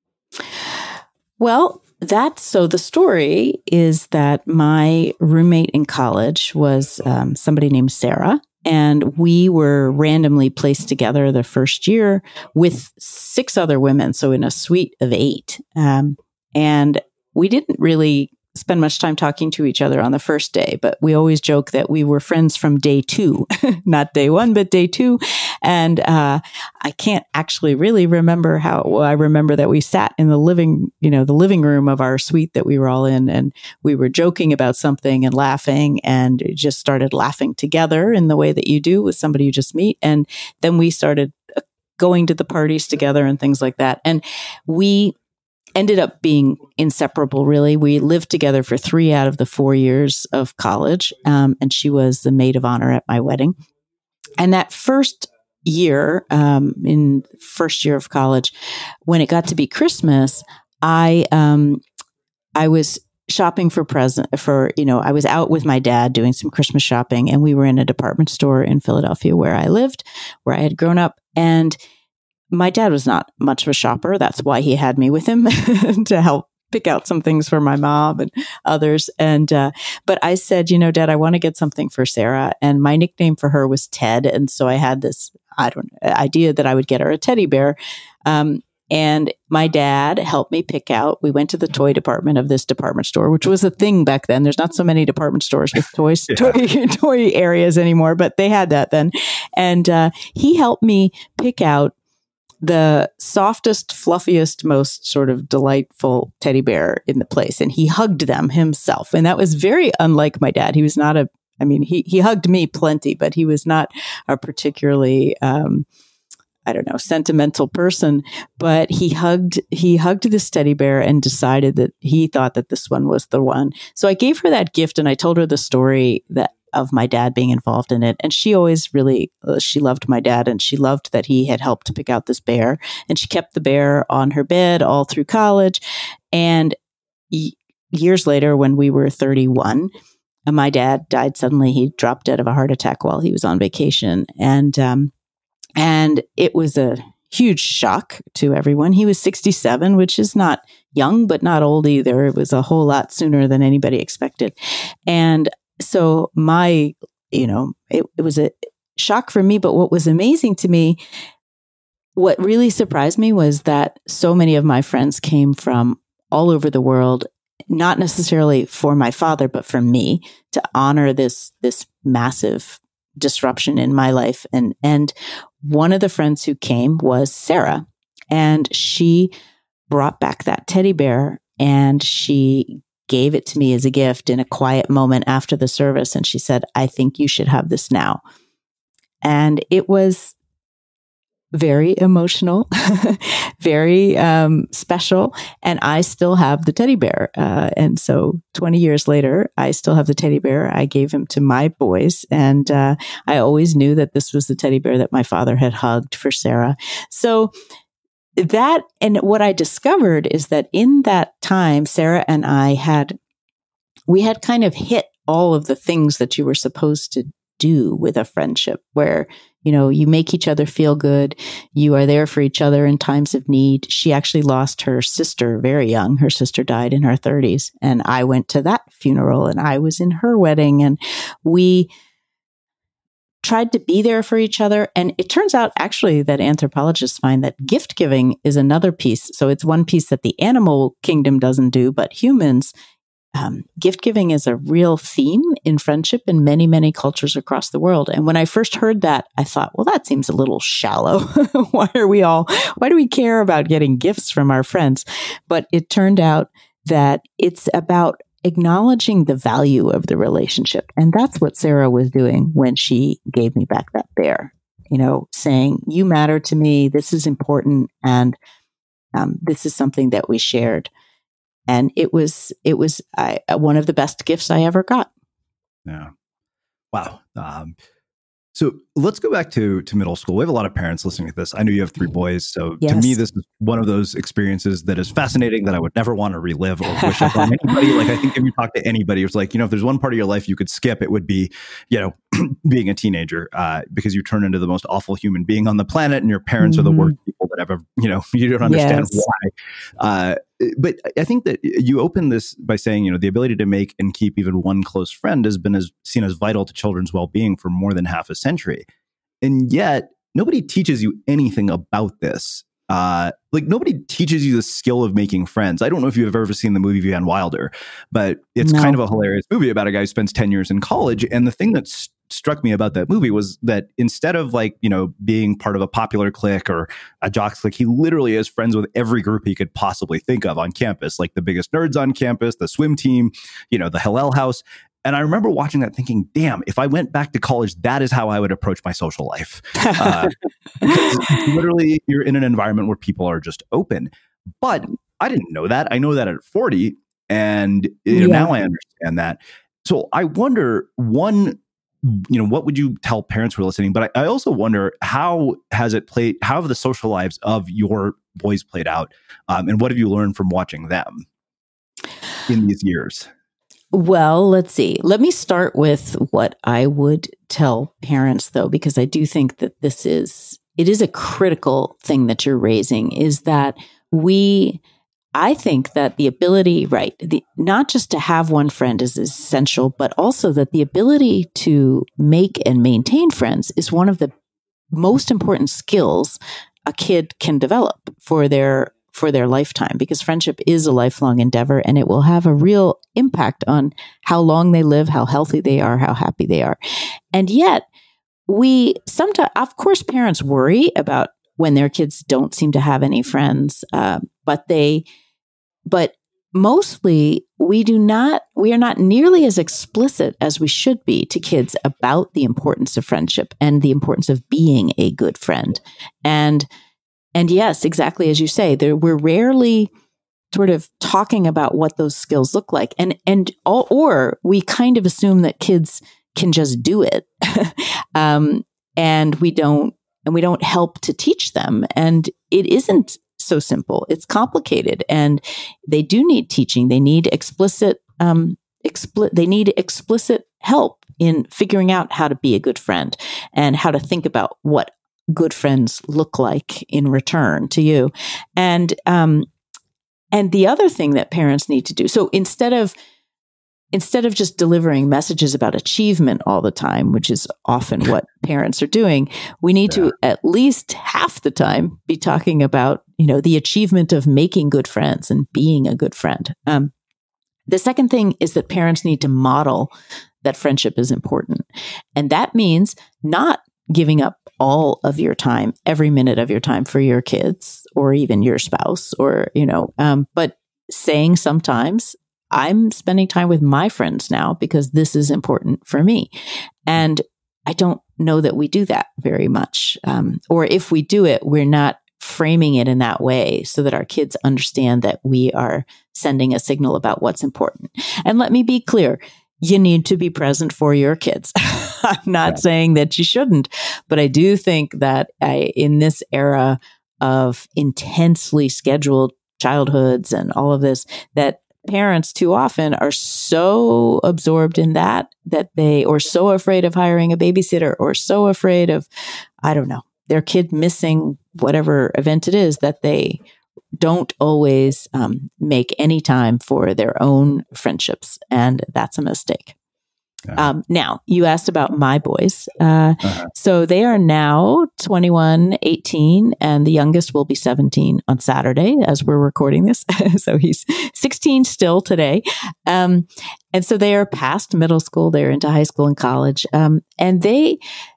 Well, that's so the story is that my roommate in college was um, somebody named Sarah. And we were randomly placed together the first year with six other women, so in a suite of eight. Um, and we didn't really spend much time talking to each other on the first day, but we always joke that we were friends from day two, not day one, but day two. And uh, I can't actually really remember how. Well, I remember that we sat in the living, you know, the living room of our suite that we were all in, and we were joking about something and laughing, and just started laughing together in the way that you do with somebody you just meet. And then we started going to the parties together and things like that. And we ended up being inseparable, really. We lived together for three out of the four years of college, um, and she was the maid of honor at my wedding. And that first year, um, in first year of college, when it got to be Christmas, I um, I was shopping for present for you know I was out with my dad doing some Christmas shopping, and we were in a department store in Philadelphia where I lived, where I had grown up, and my dad was not much of a shopper. That's why he had me with him to help pick out some things for my mom and others. And, uh, but I said, you know, Dad, I want to get something for Sarah. And my nickname for her was Ted. And so I had this, I don't know, idea that I would get her a teddy bear. Um, and my dad helped me pick out, we went to the toy department of this department store, which was a thing back then. There's not so many department stores with toys, yeah. toy, toy areas anymore, but they had that then. And, uh, he helped me pick out the softest, fluffiest, most sort of delightful teddy bear in the place. And he hugged them himself. And that was very unlike my dad. He was not a, I mean, he, he hugged me plenty, but he was not a particularly, um, I don't know, sentimental person. But he hugged, he hugged this teddy bear and decided that he thought that this one was the one. So I gave her that gift and I told her the story that of my dad being involved in it. And she always really, uh, she loved my dad and she loved that he had helped to pick out this bear. And she kept the bear on her bed all through college. And y- years later, when we were thirty-one, uh, my dad died suddenly. He dropped dead of a heart attack while he was on vacation. And, um, and it was a huge shock to everyone. He was sixty-seven, which is not young, but not old either. It was a whole lot sooner than anybody expected. And so my, you know, it, it was a shock for me. But what was amazing to me, what really surprised me was that so many of my friends came from all over the world, not necessarily for my father, but for me to honor this, this massive disruption in my life. And, and one of the friends who came was Sarah, and she brought back that teddy bear and she gave it to me as a gift in a quiet moment after the service. And she said, I think you should have this now. And it was very emotional, very um, special. And I still have the teddy bear. Uh, and so twenty years later, I still have the teddy bear. I gave him to my boys. And uh, I always knew that this was the teddy bear that my father had hugged for Sarah. So that, and what I discovered is that in that time, Sarah and I had, we had kind of hit all of the things that you were supposed to do with a friendship, where, you know, you make each other feel good. You are there for each other in times of need. She actually lost her sister very young. Her sister died in her thirties. And I went to that funeral and I was in her wedding, and we tried to be there for each other. And it turns out actually that anthropologists find that gift giving is another piece. So it's one piece that the animal kingdom doesn't do, but humans, um, gift giving is a real theme in friendship in many, many cultures across the world. And when I first heard that, I thought, well, that seems a little shallow. Why are we all, why do we care about getting gifts from our friends? But it turned out that it's about acknowledging the value of the relationship. And that's what Sarah was doing when she gave me back that bear, you know, saying, you matter to me. This is important. And um, this is something that we shared. And it was, it was I, one of the best gifts I ever got. Yeah. Wow. Um, so let's go back to, to middle school. We have a lot of parents listening to this. I know you have three boys. So yes. to me, this is one of those experiences that is fascinating that I would never want to relive or wish upon anybody. Like, I think if you talk to anybody, it's like, you know, if there's one part of your life you could skip, it would be, you know, being a teenager, uh, because you turn into the most awful human being on the planet, and your parents mm-hmm. are the worst people that ever, you know, you don't understand yes. why. Uh, but I think that you open this by saying, you know, the ability to make and keep even one close friend has been as seen as vital to children's well-being for more than half a century. And yet nobody teaches you anything about this. Uh, like nobody teaches you the skill of making friends. I don't know if you've ever seen the movie Van Wilder, but it's no. kind of a hilarious movie about a guy who spends ten years in college. And the thing that st- struck me about that movie was that instead of like, you know, being part of a popular clique or a jocks clique, he literally is friends with every group he could possibly think of on campus, like the biggest nerds on campus, the swim team, you know, the Hillel House. And I remember watching that thinking, damn, if I went back to college, that is how I would approach my social life. Uh, because literally, you're in an environment where people are just open. But I didn't know that. I know that at forty. And you know, yeah. now I understand that. So I wonder, one, you know, what would you tell parents who are listening? But I, I also wonder, how has it played, how have the social lives of your boys played out? Um, and what have you learned from watching them in these years? Well, let's see. Let me start with what I would tell parents, though, because I do think that this is, it is a critical thing that you're raising, is that we, I think that the ability, right, the, not just to have one friend is essential, but also that the ability to make and maintain friends is one of the most important skills a kid can develop for their for their lifetime, because friendship is a lifelong endeavor, and it will have a real impact on how long they live, how healthy they are, how happy they are. And yet we sometimes, of course, parents worry about when their kids don't seem to have any friends, uh, but they, but mostly we do not, we are not nearly as explicit as we should be to kids about the importance of friendship and the importance of being a good friend. And And yes, exactly as you say, there, we're rarely sort of talking about what those skills look like. And, and all, or we kind of assume that kids can just do it. um, and we don't, and we don't help to teach them. And it isn't so simple. It's complicated, and they do need teaching. They need explicit, um, expli- they need explicit help in figuring out how to be a good friend and how to think about what good friends look like in return to you. And, um, and the other thing that parents need to do, so instead of, instead of just delivering messages about achievement all the time, which is often what parents are doing, we need yeah. to at least half the time be talking about, you know, the achievement of making good friends and being a good friend. Um, the second thing is that parents need to model that friendship is important. And that means not giving up all of your time, every minute of your time for your kids or even your spouse, or, you know, um, but saying sometimes, I'm spending time with my friends now because this is important for me. And I don't know that we do that very much. Um, or if we do it, we're not framing it in that way so that our kids understand that we are sending a signal about what's important. And let me be clear, you need to be present for your kids. I'm not yeah. saying that you shouldn't, but I do think that I, in this era of intensely scheduled childhoods and all of this, that parents too often are so absorbed in that, that they, or so afraid of hiring a babysitter, or so afraid of, I don't know, their kid missing whatever event it is, that they don't always um, make any time for their own friendships. And that's a mistake. Yeah. Um, now, you asked about my boys. Uh, uh-huh. So they are now twenty-one, eighteen, and the youngest will be seventeen on Saturday as we're recording this. So he's sixteen still today. Um, and so they are past middle school. They're into high school and college. Um, and they,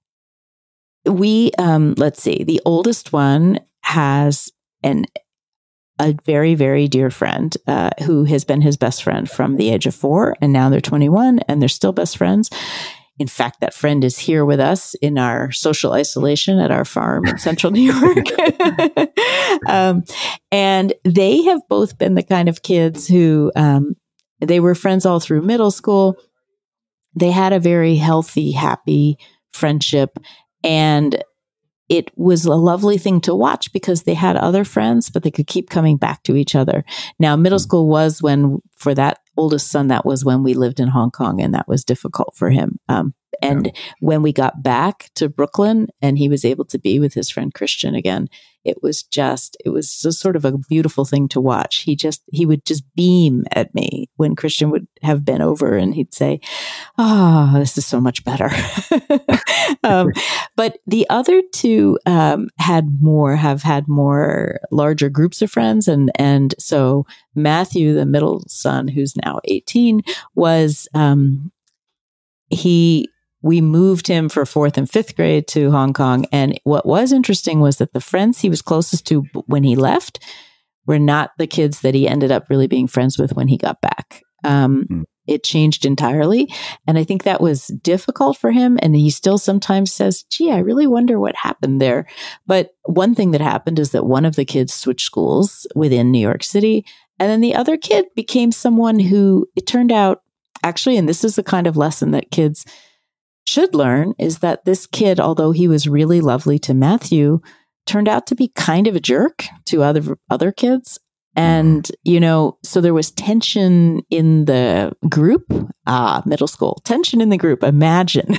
we, um, let's see, the oldest one has an a very, very dear friend uh, who has been his best friend from the age of four. And now they're twenty-one and they're still best friends. In fact, that friend is here with us in our social isolation at our farm in central New York. um, and they have both been the kind of kids who, um, they were friends all through middle school. They had a very healthy, happy friendship. And it was a lovely thing to watch because they had other friends, but they could keep coming back to each other. Now, middle school was when, for that oldest son, that was when we lived in Hong Kong, and that was difficult for him. Um, and yeah. when we got back to Brooklyn and he was able to be with his friend Christian again, it was just, it was just sort of a beautiful thing to watch. He just, he would just beam at me when Christian would have been over and he'd say, oh, this is so much better. um, but the other two um, had more, have had more larger groups of friends. And, and so Matthew, the middle son, who's now eighteen, was, um, he, we moved him for fourth and fifth grade to Hong Kong. And what was interesting was that the friends he was closest to when he left were not the kids that he ended up really being friends with when he got back. Um, mm. It changed entirely. And I think that was difficult for him. And he still sometimes says, gee, I really wonder what happened there. But one thing that happened is that one of the kids switched schools within New York City. And then the other kid became someone who, it turned out, actually, and this is the kind of lesson that kids should learn, is that this kid, although he was really lovely to Matthew, turned out to be kind of a jerk to other other kids. And, you know, so there was tension in the group, ah, middle school, tension in the group, imagine.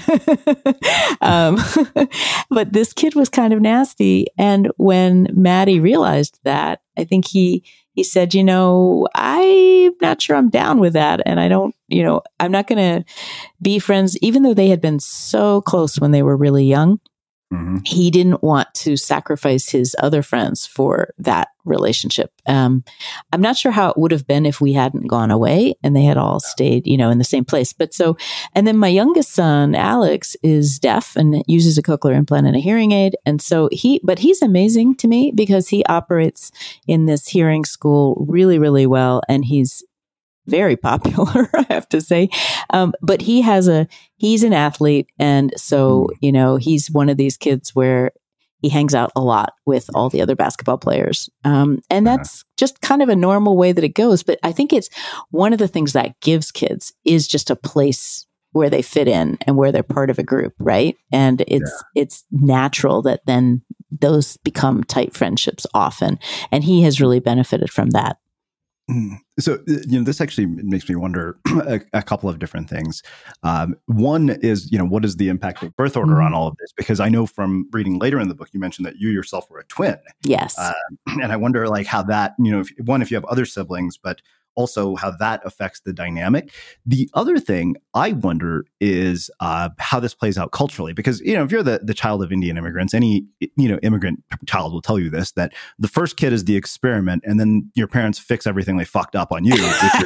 um, but this kid was kind of nasty. And when Maddie realized that, I think he he said, you know, I'm not sure I'm down with that. And I don't, you know, I'm not going to be friends, even though they had been so close when they were really young. Mm-hmm. He didn't want to sacrifice his other friends for that relationship. Um, I'm not sure how it would have been if we hadn't gone away and they had all stayed, you know, in the same place. But so, and then my youngest son, Alex, is deaf and uses a cochlear implant and a hearing aid. And so he, but he's amazing to me because he operates in this hearing school really, really well. And he's very popular, I have to say. Um, but he has a, he's an athlete. And so, you know, he's one of these kids where he hangs out a lot with all the other basketball players. Um, and that's uh-huh. just kind of a normal way that it goes. But I think it's one of the things that gives kids is just a place where they fit in and where they're part of a group. Right. And it's, yeah. it's natural that then those become tight friendships often. And he has really benefited from that. So, you know, this actually makes me wonder a, a couple of different things. Um, one is, you know, what is the impact of birth order mm-hmm. on all of this? Because I know from reading later in the book, you mentioned that you yourself were a twin. Yes. Uh, and I wonder, like, how that, you know, if, one, if you have other siblings, but also how that affects the dynamic. The other thing I wonder is uh, how this plays out culturally, because, you know, if you're the, the child of Indian immigrants, any, you know, immigrant child will tell you this, that the first kid is the experiment and then your parents fix everything they fucked up on you,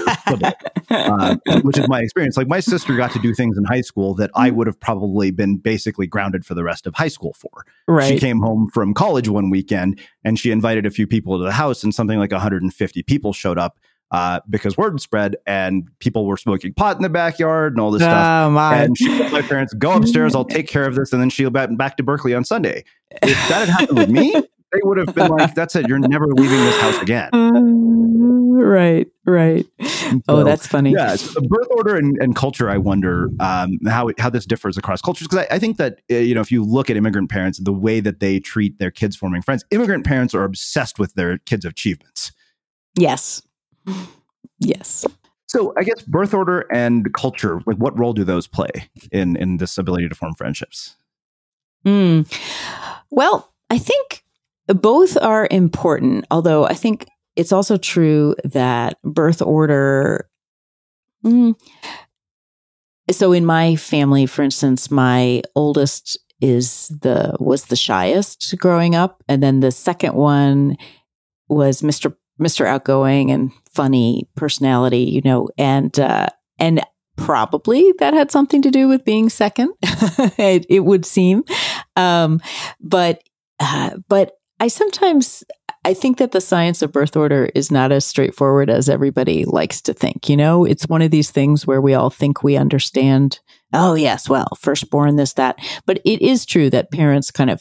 uh, which is my experience. Like my sister got to do things in high school that I would have probably been basically grounded for the rest of high school for. Right. She came home from college one weekend and she invited a few people to the house and something like one hundred fifty people showed up. Uh, because word spread and people were smoking pot in the backyard and all this oh, stuff. My. And she told my parents, go upstairs, I'll take care of this. And then she'll back, back to Berkeley on Sunday. If that had happened with me, they would have been like, that's it. You're never leaving this house again. Uh, right, right. So, oh, that's funny. Yeah. So the birth order and, and culture, I wonder um, how how this differs across cultures. Because I, I think that, uh, you know, if you look at immigrant parents, the way that they treat their kids forming friends, immigrant parents are obsessed with their kids' achievements. Yes. Yes. So I guess birth order and culture, like what role do those play in, in this ability to form friendships? Mm. Well, I think both are important, although I think it's also true that birth order. Mm, so in my family, for instance, my oldest is the was the shyest growing up. And then the second one was Mister Mister Outgoing and funny personality, you know, and, uh, and probably that had something to do with being second, it, it would seem. Um, but, uh, but I sometimes, I think that the science of birth order is not as straightforward as everybody likes to think. You know, it's one of these things where we all think we understand. Oh yes. Well, firstborn, this, that, but it is true that parents kind of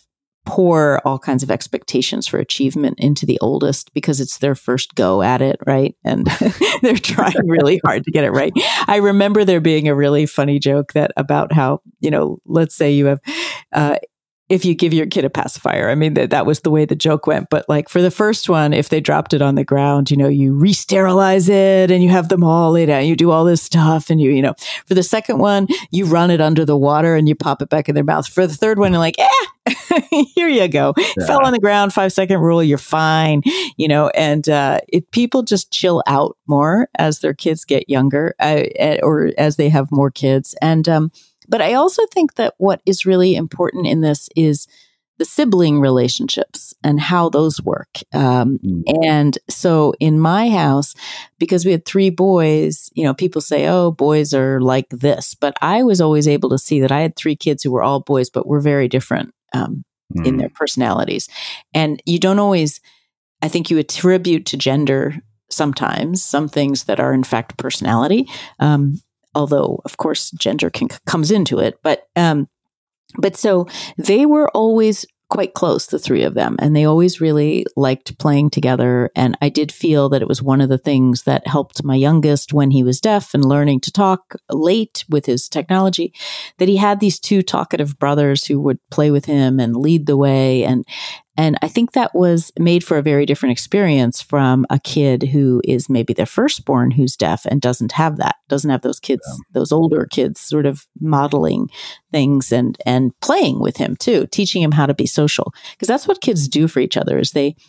pour all kinds of expectations for achievement into the oldest because it's their first go at it, right? And they're trying really hard to get it right. I remember there being a really funny joke that about how, you know, let's say you have, uh, if you give your kid a pacifier, I mean, that, that was the way the joke went. But like for the first one, if they dropped it on the ground, you know, you re-sterilize it and you have them all laid out, you do all this stuff. And you, you know, for the second one, you run it under the water and you pop it back in their mouth. For the third one, you're like, eh, here you go. Yeah. Fell on the ground, five second rule, you're fine. You know, and uh, it, people just chill out more as their kids get younger uh, or as they have more kids. And, um, But I also think that what is really important in this is the sibling relationships and how those work. Um, mm. And so in my house, because we had three boys, you know, people say, oh, boys are like this. But I was always able to see that I had three kids who were all boys, but were very different um, mm. in their personalities. And you don't always, I think you attribute to gender sometimes some things that are in fact personality. Um, Although, of course, gender can, comes into it. But um, but so they were always quite close, the three of them. And they always really liked playing together. And I did feel that it was one of the things that helped my youngest when he was deaf and learning to talk late with his technology, that he had these two talkative brothers who would play with him and lead the way. And And I think that was made for a very different experience from a kid who is maybe their firstborn who's deaf and doesn't have that, doesn't have those kids, yeah. those older kids sort of modeling things and and playing with him too, teaching him how to be social. Because that's what kids do for each other is they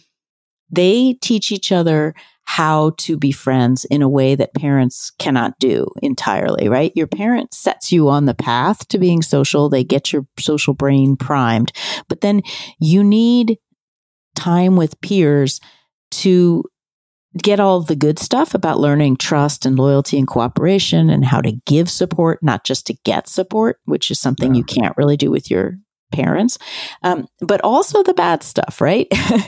they teach each other how to be friends in a way that parents cannot do entirely, right? Your parent sets you on the path to being social. They get your social brain primed, but then you need time with peers to get all the good stuff about learning trust and loyalty and cooperation and how to give support, not just to get support, which is something yeah. you can't really do with your parents, um, but also the bad stuff, right?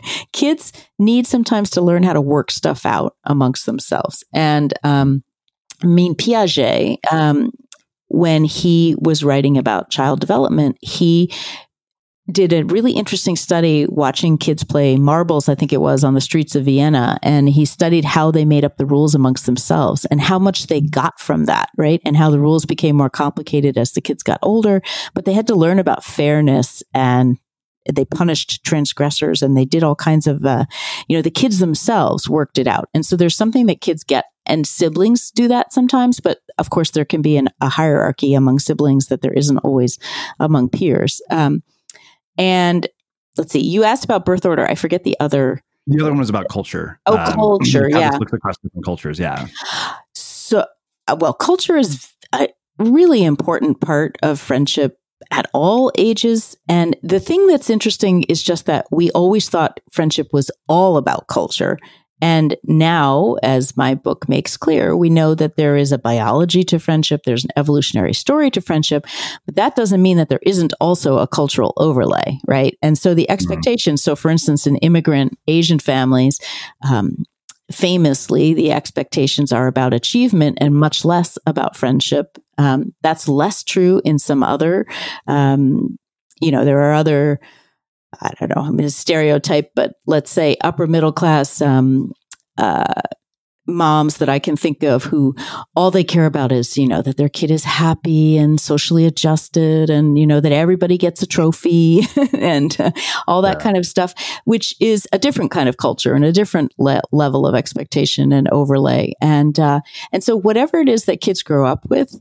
Kids need sometimes to learn how to work stuff out amongst themselves. And um, I mean, Piaget, um, when he was writing about child development, he did a really interesting study watching kids play marbles, I think it was, on the streets of Vienna. And he studied how they made up the rules amongst themselves and how much they got from that, right? And how the rules became more complicated as the kids got older. But they had to learn about fairness, and they punished transgressors, and they did all kinds of, uh, you know, the kids themselves worked it out. And so there's something that kids get, and siblings do that sometimes. But of course, there can be an, a hierarchy among siblings that there isn't always among peers. Um, And let's see, you asked about birth order. I forget the other. The other one was about culture. Oh, um, culture. How yeah. this looks across different cultures. Yeah. So, uh, well, culture is a really important part of friendship at all ages. And the thing that's interesting is just that we always thought friendship was all about culture. And now, as my book makes clear, we know that there is a biology to friendship. There's an evolutionary story to friendship, but that doesn't mean that there isn't also a cultural overlay, right? And so the expectations, so for instance, in immigrant Asian families, um, famously, the expectations are about achievement and much less about friendship. Um, that's less true in some other, um, you know, there are other I don't know, I'm going to stereotype, but let's say upper middle class um, uh, moms that I can think of who all they care about is, you know, that their kid is happy and socially adjusted and, you know, that everybody gets a trophy and uh, all that yeah. kind of stuff, which is a different kind of culture and a different le- level of expectation and overlay. And, uh, and so whatever it is that kids grow up with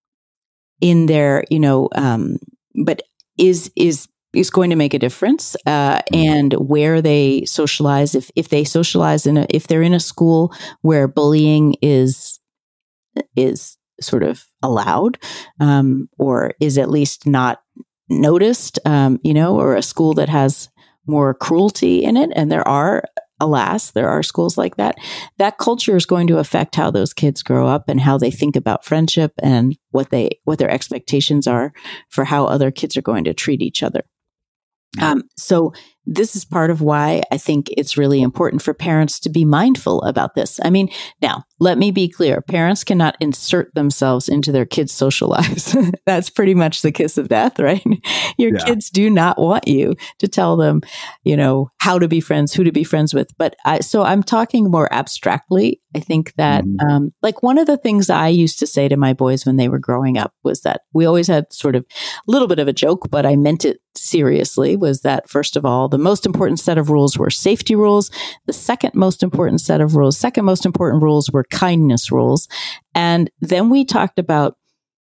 in their, you know, um, but is, is, is going to make a difference, uh, and where they socialize. If if they socialize in a, if they're in a school where bullying is is sort of allowed, um, or is at least not noticed, um, you know, or a school that has more cruelty in it, and there are, alas, there are schools like that. That culture is going to affect how those kids grow up and how they think about friendship and what they what their expectations are for how other kids are going to treat each other. Um, so this is part of why I think it's really important for parents to be mindful about this. I mean, now, let me be clear. Parents cannot insert themselves into their kids' social lives. That's pretty much the kiss of death, right? Your Yeah. kids do not want you to tell them, you know, how to be friends, who to be friends with. But I, so I'm talking more abstractly. I think that, Mhm. um, like one of the things I used to say to my boys when they were growing up was that we always had sort of a little bit of a joke, but I meant it seriously, was that first of all, the most important set of rules were safety rules. The second most important set of rules, second most important rules were kindness rules. And then we talked about,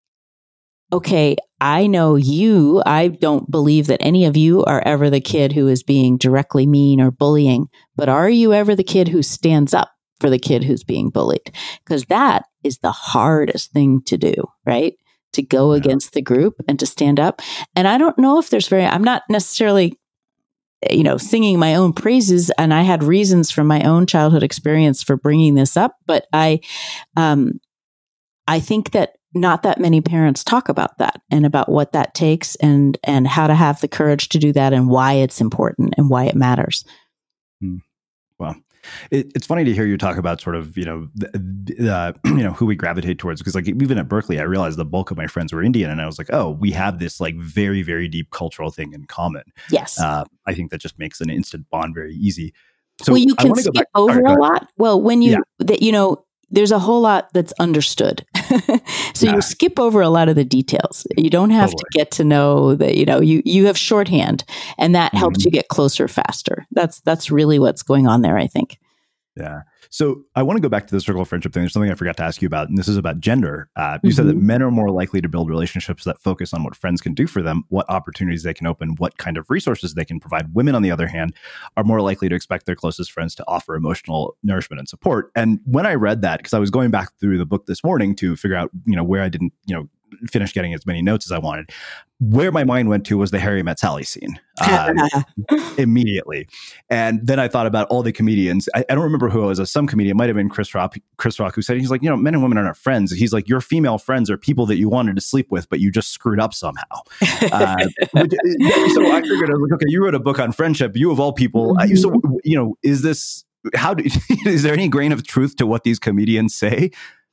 okay, I know you, I don't believe that any of you are ever the kid who is being directly mean or bullying, but are you ever the kid who stands up for the kid who's being bullied? Because that is the hardest thing to do, right? To go Yeah. against the group and to stand up. And I don't know if there's very, I'm not necessarily, you know, singing my own praises, and I had reasons from my own childhood experience for bringing this up, but I, um, I think that not that many parents talk about that and about what that takes and and how to have the courage to do that and why it's important and why it matters. Hmm. Well, it, it's funny to hear you talk about sort of, you know, the, uh, you know, who we gravitate towards, because like even at Berkeley, I realized the bulk of my friends were Indian, and I was like, oh, we have this like very, very deep cultural thing in common. Yes. Uh, I think that just makes an instant bond very easy. So well, you I can wanna go skip back- over sorry, go a ahead. lot. Well, when you, Yeah. that, you know, there's a whole lot that's understood. So Yeah. you skip over a lot of the details. You don't have Totally. to get to know that, you know, you, you have shorthand, and that helps Mhm. you get closer faster. That's, that's really what's going on there, I think. Yeah. So I want to go back to the circle of friendship thing. There's something I forgot to ask you about, and this is about gender. Uh, you said that Mhm. men are more likely to build relationships that focus on what friends can do for them, what opportunities they can open, what kind of resources they can provide. Women, on the other hand, are more likely to expect their closest friends to offer emotional nourishment and support. And when I read that, because I was going back through the book this morning to figure out, you know, where I didn't, you know, finish getting as many notes as I wanted, where my mind went to was the Harry Met Sally scene. Um, immediately. And then I thought about all the comedians. I, I don't remember who it was. Some comedian, it might have been Chris Rock, Chris Rock, who said, he's like, you know, men and women are not friends. He's like, your female friends are people that you wanted to sleep with, but you just screwed up somehow. Uh, which, so I figured, I was like, okay, you wrote a book on friendship. You of all people, mm-hmm. uh, so, you know, is this, how do, is there any grain of truth to what these comedians say?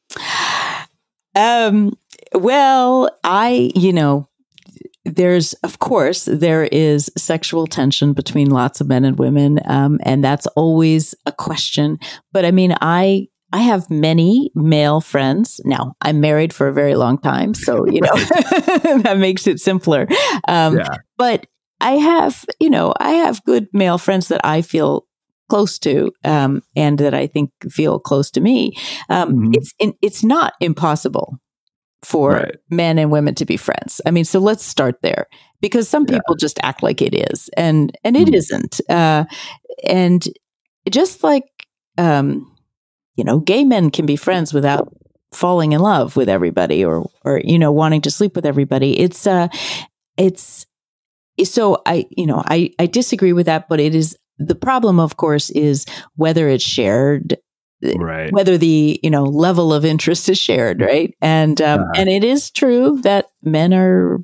Um, well, I, you know, there's, of course, there is sexual tension between lots of men and women. Um, and that's always a question. But I mean, I, I have many male friends. Now, I'm married for a very long time, so, you know, that makes it simpler. Um, yeah. But I have, you know, I have good male friends that I feel close to, um, and that I think feel close to me. Um, mm-hmm. It's in, it's not impossible for right. men and women to be friends. I mean, so let's start there, because some people yeah. just act like it is, and and it mm-hmm. isn't. Uh, and just like, um, you know, gay men can be friends without falling in love with everybody, or or you know, wanting to sleep with everybody. It's uh, it's so I you know I I disagree with that, but it is. The problem, of course, is whether it's shared, right? Whether the you know level of interest is shared, right? And um, uh-huh. and it is true that men are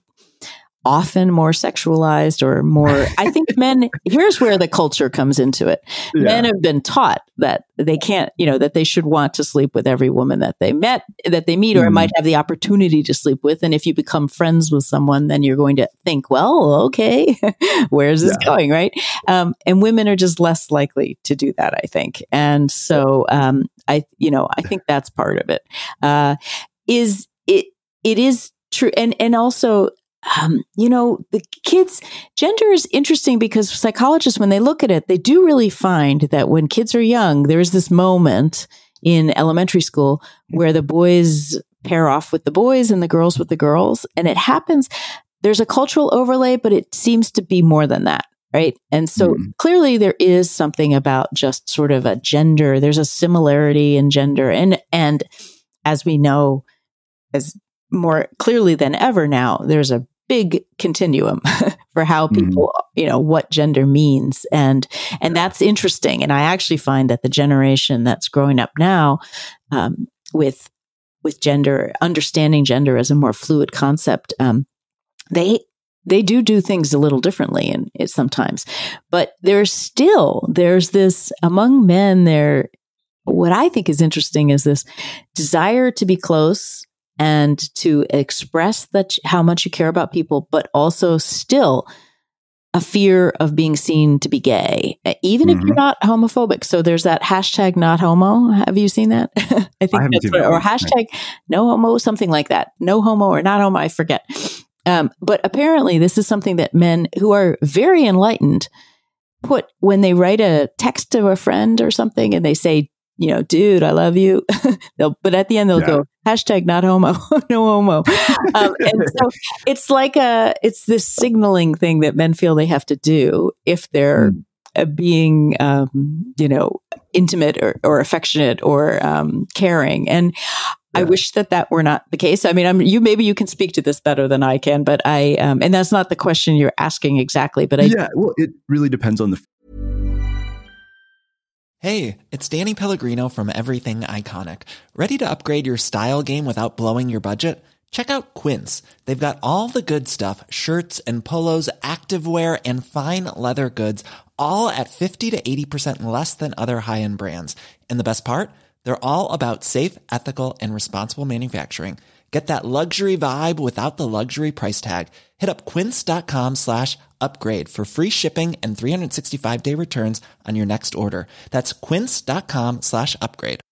often more sexualized or more. I think men. Here's where the culture comes into it. Yeah. Men have been taught that they can't, you know, that they should want to sleep with every woman that they met, that they meet, or mm. might have the opportunity to sleep with. And if you become friends with someone, then you're going to think, well, okay, where's this yeah. going, right? Um, and women are just less likely to do that, I think. And so, um, I, you know, I think that's part of it. Uh, is it? It is true, and and also. Um, you know, the kids, gender is interesting because psychologists, when they look at it, they do really find that when kids are young, there's this moment in elementary school where the boys pair off with the boys and the girls with the girls. And it happens, there's a cultural overlay, but it seems to be more than that. Right. And so mm-hmm. clearly there is something about just sort of a gender. There's a similarity in gender. And, and as we know, as more clearly than ever now, there's a big continuum for how people, mm-hmm. you know, what gender means. And, and that's interesting. And I actually find that the generation that's growing up now, um, with, with gender, understanding gender as a more fluid concept, um, they, they do do things a little differently and it sometimes, but there's still, there's this among men there. What I think is interesting is this desire to be close and to express that how much you care about people, but also still a fear of being seen to be gay, even mm-hmm. if you're not homophobic. So there's that hashtag not homo. Have you seen that? I think I that's what, or hashtag no homo, something like that. No homo or not homo, I forget. Um, but apparently this is something that men who are very enlightened put when they write a text to a friend or something and they say, you know, dude, I love you. they'll, but at the end, they'll yeah. go, hashtag not homo, no homo. Um, and so it's like a, it's this signaling thing that men feel they have to do if they're mm. uh, being, um, you know, intimate or, or affectionate or um, caring. And yeah. I wish that that were not the case. I mean, I'm, you, maybe you can speak to this better than I can, but I, um, and that's not the question you're asking exactly, but I. Yeah, well, it really depends on the. Hey, it's Danny Pellegrino from Everything Iconic. Ready to upgrade your style game without blowing your budget? Check out Quince. They've got all the good stuff, shirts and polos, activewear, and fine leather goods, all at fifty to eighty percent less than other high-end brands. And the best part? They're all about safe, ethical, and responsible manufacturing. Get that luxury vibe without the luxury price tag. Hit up quince.com slash upgrade for free shipping and three sixty-five day returns on your next order. That's quince.com slash upgrade.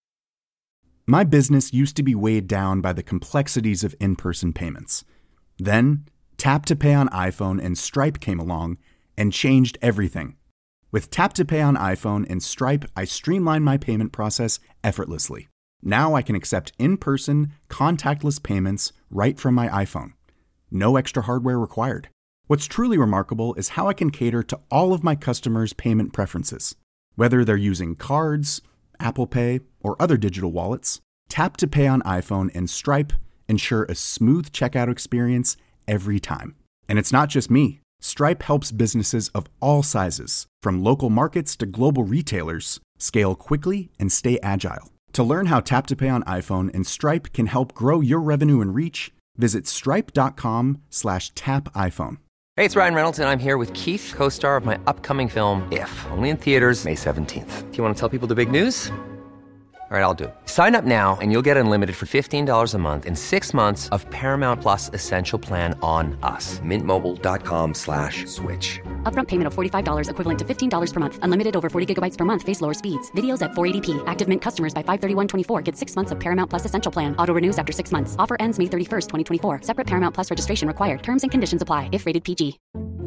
My business used to be weighed down by the complexities of in-person payments. Then, Tap to Pay on iPhone and Stripe came along and changed everything. With Tap to Pay on iPhone and Stripe, I streamlined my payment process effortlessly. Now I can accept in-person, contactless payments right from my iPhone. No extra hardware required. What's truly remarkable is how I can cater to all of my customers' payment preferences. Whether they're using cards, Apple Pay, or other digital wallets, Tap to Pay on iPhone and Stripe ensure a smooth checkout experience every time. And it's not just me. Stripe helps businesses of all sizes, from local markets to global retailers, scale quickly and stay agile. To learn how Tap to Pay on iPhone and Stripe can help grow your revenue and reach, visit stripe.com slash tap iPhone. Hey, it's Ryan Reynolds, and I'm here with Keith, co-star of my upcoming film, If, only in theaters May seventeenth. Do you want to tell people the big news? All right, I'll do it. Sign up now and you'll get unlimited for fifteen dollars a month and six months of Paramount Plus Essential Plan on us. Mint Mobile dot com slash switch. Upfront payment of forty-five dollars equivalent to fifteen dollars per month. Unlimited over forty gigabytes per month. Face lower speeds. Videos at four eighty p. Active Mint customers by five thirty-one twenty-four get six months of Paramount Plus Essential Plan. Auto renews after six months. Offer ends May thirty-first, twenty twenty-four. Separate Paramount Plus registration required. Terms and conditions apply if rated P G.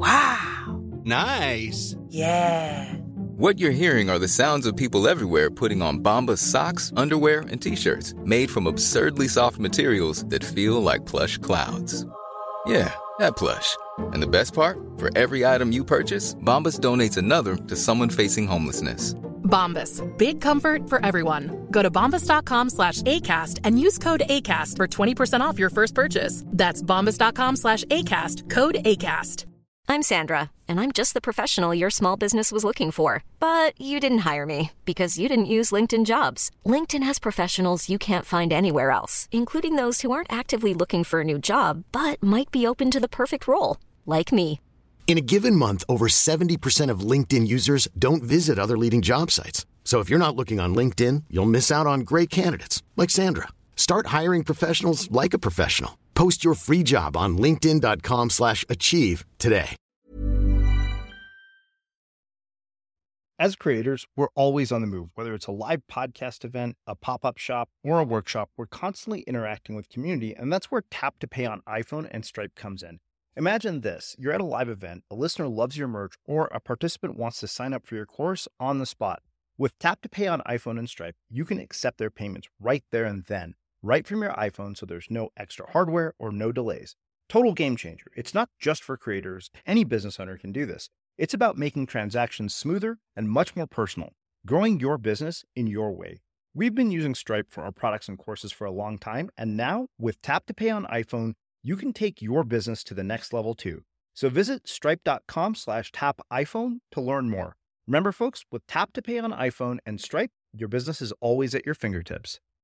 Wow. Nice. Yeah. What you're hearing are the sounds of people everywhere putting on Bombas socks, underwear, and T-shirts made from absurdly soft materials that feel like plush clouds. Yeah, that plush. And the best part? For every item you purchase, Bombas donates another to someone facing homelessness. Bombas. Big comfort for everyone. Go to bombas.com slash ACAST and use code ACAST for twenty percent off your first purchase. That's bombas.com slash ACAST. Code ACAST. I'm Sandra, and I'm just the professional your small business was looking for. But you didn't hire me because you didn't use LinkedIn Jobs. LinkedIn has professionals you can't find anywhere else, including those who aren't actively looking for a new job, but might be open to the perfect role, like me. In a given month, over seventy percent of LinkedIn users don't visit other leading job sites. So if you're not looking on LinkedIn, you'll miss out on great candidates like Sandra. Start hiring professionals like a professional. Post your free job on linkedin.com slash achieve today. As creators, we're always on the move. Whether it's a live podcast event, a pop-up shop, or a workshop, we're constantly interacting with community, and that's where Tap to Pay on iPhone and Stripe comes in. Imagine this. You're at a live event, a listener loves your merch, or a participant wants to sign up for your course on the spot. With Tap to Pay on iPhone and Stripe, you can accept their payments right there and then, right from your iPhone, so there's no extra hardware or no delays. Total game changer. It's not just for creators. Any business owner can do this. It's about making transactions smoother and much more personal, growing your business in your way. We've been using Stripe for our products and courses for a long time, and now with Tap to Pay on iPhone, you can take your business to the next level too. So visit stripe.com slash tap iPhone to learn more. Remember, folks, with Tap to Pay on iPhone and Stripe, your business is always at your fingertips.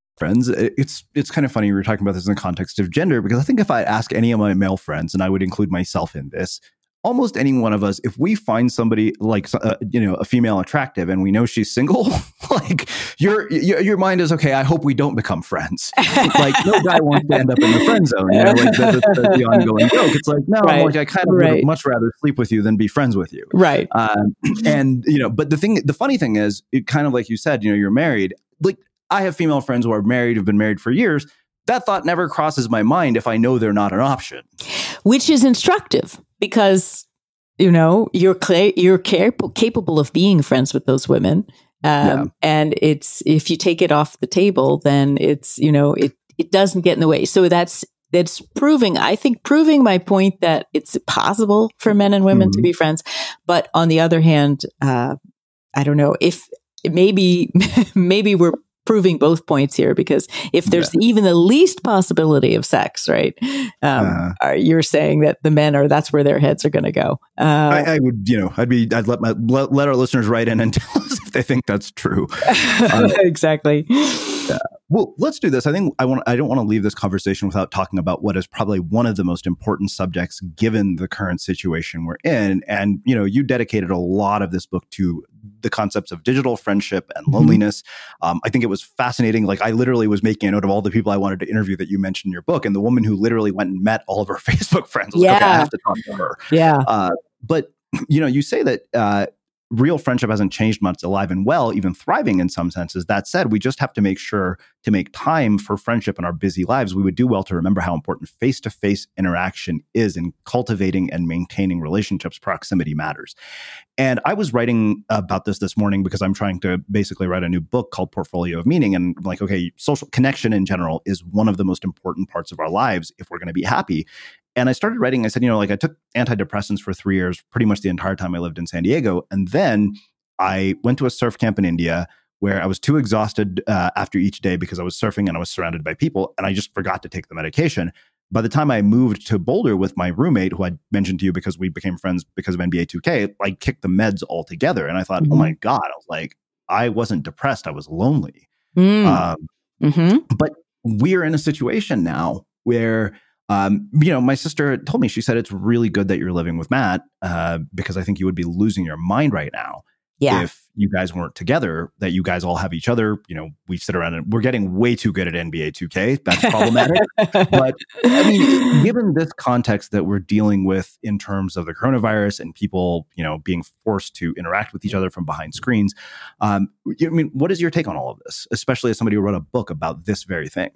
friends. It's it's kind of funny we were talking about this in the context of gender, because I think if I ask any of my male friends, and I would include myself in this, almost any one of us, if we find somebody like, uh, you know, a female attractive and we know she's single, like your, your your mind is, okay, I hope we don't become friends. Like no guy wants to end up in the friend zone. You know, like the, the, the ongoing joke. It's like, no, right. like I kind of right. would much rather sleep with you than be friends with you. Right. Um, and, you know, but the thing, the funny thing is, it kind of like you said, you know, you're married. Like I have female friends who are married, have been married for years. That thought never crosses my mind if I know they're not an option. Which is instructive because, you know, you're cl- you're cap- capable of being friends with those women. Um, yeah. And it's, if you take it off the table, then it's, you know, it, it doesn't get in the way. So that's, that's proving, I think, proving my point that it's possible for men and women mm-hmm. to be friends. But on the other hand, uh, I don't know if maybe, maybe we're proving both points here, because if there's yeah. even the least possibility of sex, right? Um, uh, you're saying that the men are, that's where their heads are going to go. Uh, I, I would, you know, I'd be, I'd let my, let, let our listeners write in and tell us if they think that's true. Um, exactly. Yeah. Well, let's do this. I think I want, I don't want to leave this conversation without talking about what is probably one of the most important subjects given the current situation we're in. And, you know, you dedicated a lot of this book to the concepts of digital friendship and loneliness. Mm-hmm. Um, I think it was fascinating. Like I literally was making a note of all the people I wanted to interview that you mentioned in your book. And the woman who literally went and met all of her Facebook friends was yeah. like, okay, I have to talk to her. Yeah. Uh, but, you know, you say that, uh, real friendship hasn't changed much, alive and well, even thriving in some senses. That said, we just have to make sure to make time for friendship in our busy lives. We would do well to remember how important face-to-face interaction is in cultivating and maintaining relationships. Proximity matters. And I was writing about this this morning because I'm trying to basically write a new book called Portfolio of Meaning. And I'm like, okay, social connection in general is one of the most important parts of our lives if we're going to be happy. And I started writing, I said, you know, like I took antidepressants for three years, pretty much the entire time I lived in San Diego. And then I went to a surf camp in India where I was too exhausted uh, after each day because I was surfing and I was surrounded by people. And I just forgot to take the medication. By the time I moved to Boulder with my roommate, who I mentioned to you because we became friends because of N B A two K, I kicked the meds altogether. And I thought, mm-hmm. oh my God, I was like, I wasn't depressed. I was lonely. Mm. Um, mm-hmm. But we're in a situation now where Um, you know, my sister told me, she said, it's really good that you're living with Matt uh, because I think you would be losing your mind right now yeah. if you guys weren't together, that you guys all have each other. You know, we sit around and we're getting way too good at N B A two K. That's problematic. But I mean, given this context that we're dealing with in terms of the coronavirus and people, you know, being forced to interact with each other from behind screens, um, I mean, what is your take on all of this, especially as somebody who wrote a book about this very thing?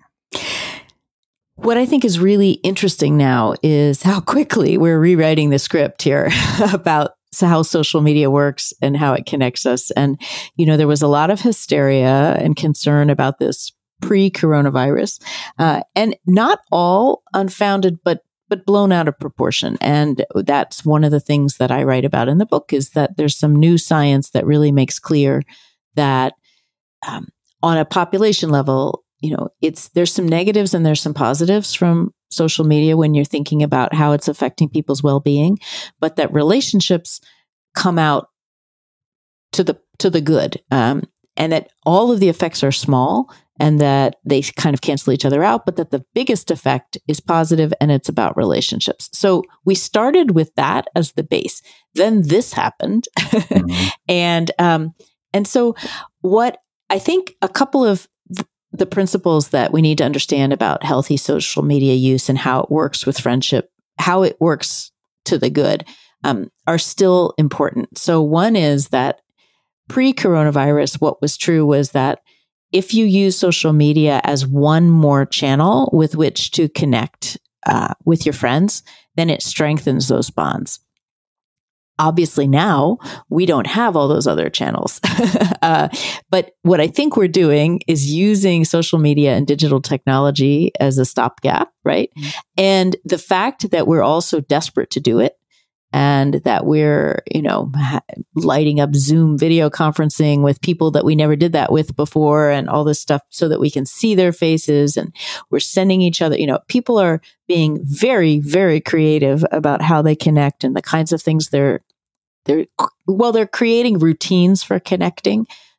What I think is really interesting now is how quickly we're rewriting the script here about how social media works and how it connects us. And, you know, there was a lot of hysteria and concern about this pre-coronavirus, uh, and not all unfounded, but but blown out of proportion. And that's one of the things that I write about in the book, is that there's some new science that really makes clear that um, on a population level, you know, it's, there's some negatives and there's some positives from social media when you're thinking about how it's affecting people's well-being, but that relationships come out to the, to the good. Um, and that all of the effects are small and that they kind of cancel each other out, but that the biggest effect is positive and it's about relationships. So we started with that as the base. Then this happened. Mm-hmm. and, um, and so what I think a couple of th- the principles that we need to understand about healthy social media use and how it works with friendship, how it works to the good, um, are still important. So one is that pre-coronavirus, what was true was that if you use social media as one more channel with which to connect uh, with your friends, then it strengthens those bonds. Obviously, now we don't have all those other channels. uh, but what I think we're doing is using social media and digital technology as a stopgap, right? Mm-hmm. And the fact that we're also desperate to do it, and that we're, you know, ha- lighting up Zoom video conferencing with people that we never did that with before and all this stuff so that we can see their faces, and we're sending each other, you know, people are being very, very creative about how they connect and the kinds of things they're, they're, well, they're creating routines for connecting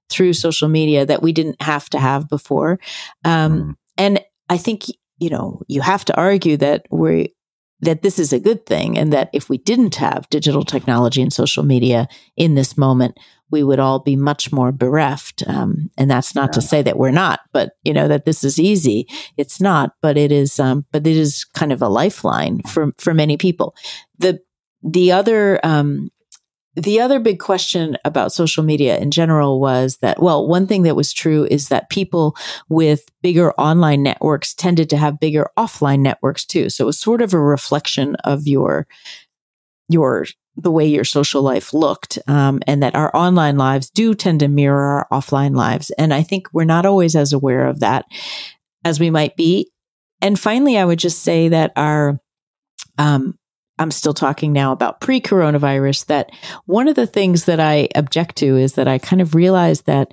through social media that we didn't have to have before. Um, mm. And I think, you know, you have to argue that we that this is a good thing, and that if we didn't have digital technology and social media in this moment, we would all be much more bereft. Um, and that's not yeah. to say that we're not, but you know, that this is easy. It's not, but it is, um, but it is kind of a lifeline for, for many people. The, the other, um, the other big question about social media in general was that, well, one thing that was true is that people with bigger online networks tended to have bigger offline networks too. So it was sort of a reflection of your, your, the way your social life looked, um, and that our online lives do tend to mirror our offline lives. And I think we're not always as aware of that as we might be. And finally, I would just say that our, um, I'm still talking now about pre-coronavirus, that one of the things that I object to is that I kind of realize that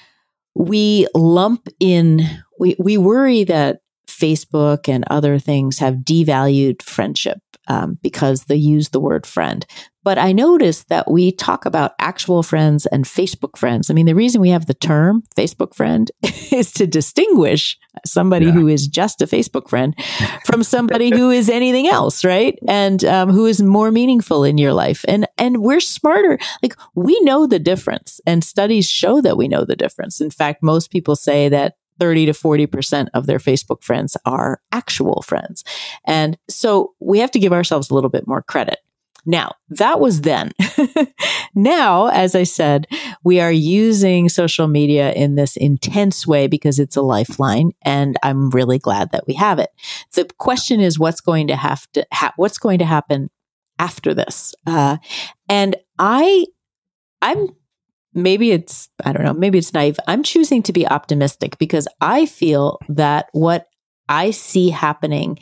we lump in, we, we worry that Facebook and other things have devalued friendship um, because they use the word friend. But I noticed that we talk about actual friends and Facebook friends. I mean, the reason we have the term Facebook friend is to distinguish somebody yeah. who is just a Facebook friend from somebody who is anything else, right? And um, who is more meaningful in your life. And and we're smarter. Like, we know the difference, and studies show that we know the difference. In fact, most people say that thirty to forty percent of their Facebook friends are actual friends. And so we have to give ourselves a little bit more credit. Now, that was then. Now, as I said, we are using social media in this intense way because it's a lifeline, and I'm really glad that we have it. The question is, what's going to have to ha- what's going to happen after this? Uh, and I, I'm maybe it's I don't know, maybe it's naive. I'm choosing to be optimistic because I feel that what I see happening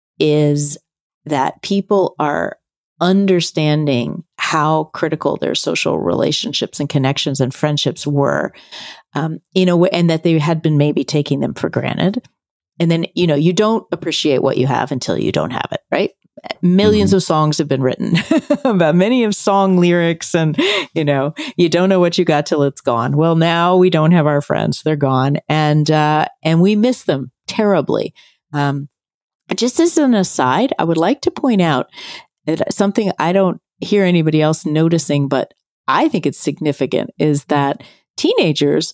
is that people are understanding how critical their social relationships and connections and friendships were, um, in a way, and that they had been maybe taking them for granted. And then, you know, you don't appreciate what you have until you don't have it, right? Millions mm-hmm. of songs have been written about many of song lyrics, and, you know, you don't know what you got till it's gone. Well, now we don't have our friends. They're gone. And, uh, and we miss them terribly. Um, just as an aside, I would like to point out something I don't hear anybody else noticing, but I think it's significant, is that teenagers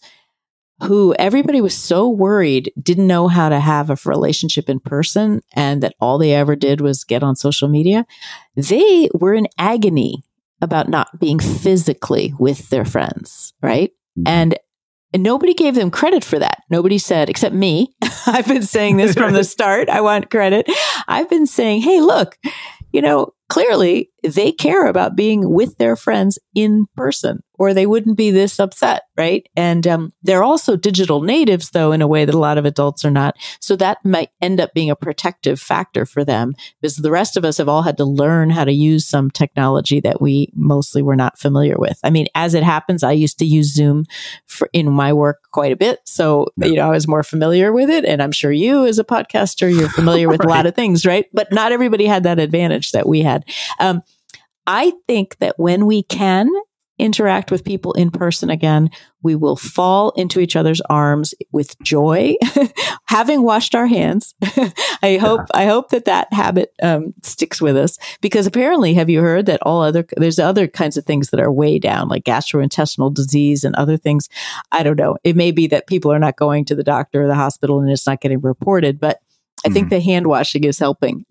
who everybody was so worried didn't know how to have a relationship in person, and that all they ever did was get on social media, they were in agony about not being physically with their friends, right? And And nobody gave them credit for that. Nobody said, except me. I've been saying this from the start. I want credit. I've been saying, hey, look, you know, clearly they care about being with their friends in person, or they wouldn't be this upset, right? And um, they're also digital natives, though, in a way that a lot of adults are not. So that might end up being a protective factor for them, because the rest of us have all had to learn how to use some technology that we mostly were not familiar with. I mean, as it happens, I used to use Zoom for, in my work quite a bit. So, you know, I was more familiar with it. And I'm sure you, as a podcaster, you're familiar with right. a lot of things, right? But not everybody had that advantage that we had. Um, I think that when we can interact with people in person again, we will fall into each other's arms with joy, having washed our hands. I hope, yeah. I hope that that habit um, sticks with us, because apparently, have you heard that all other, there's other kinds of things that are way down, like gastrointestinal disease and other things. I don't know. It may be that people are not going to the doctor or the hospital and it's not getting reported, but I mm-hmm. think the hand washing is helping.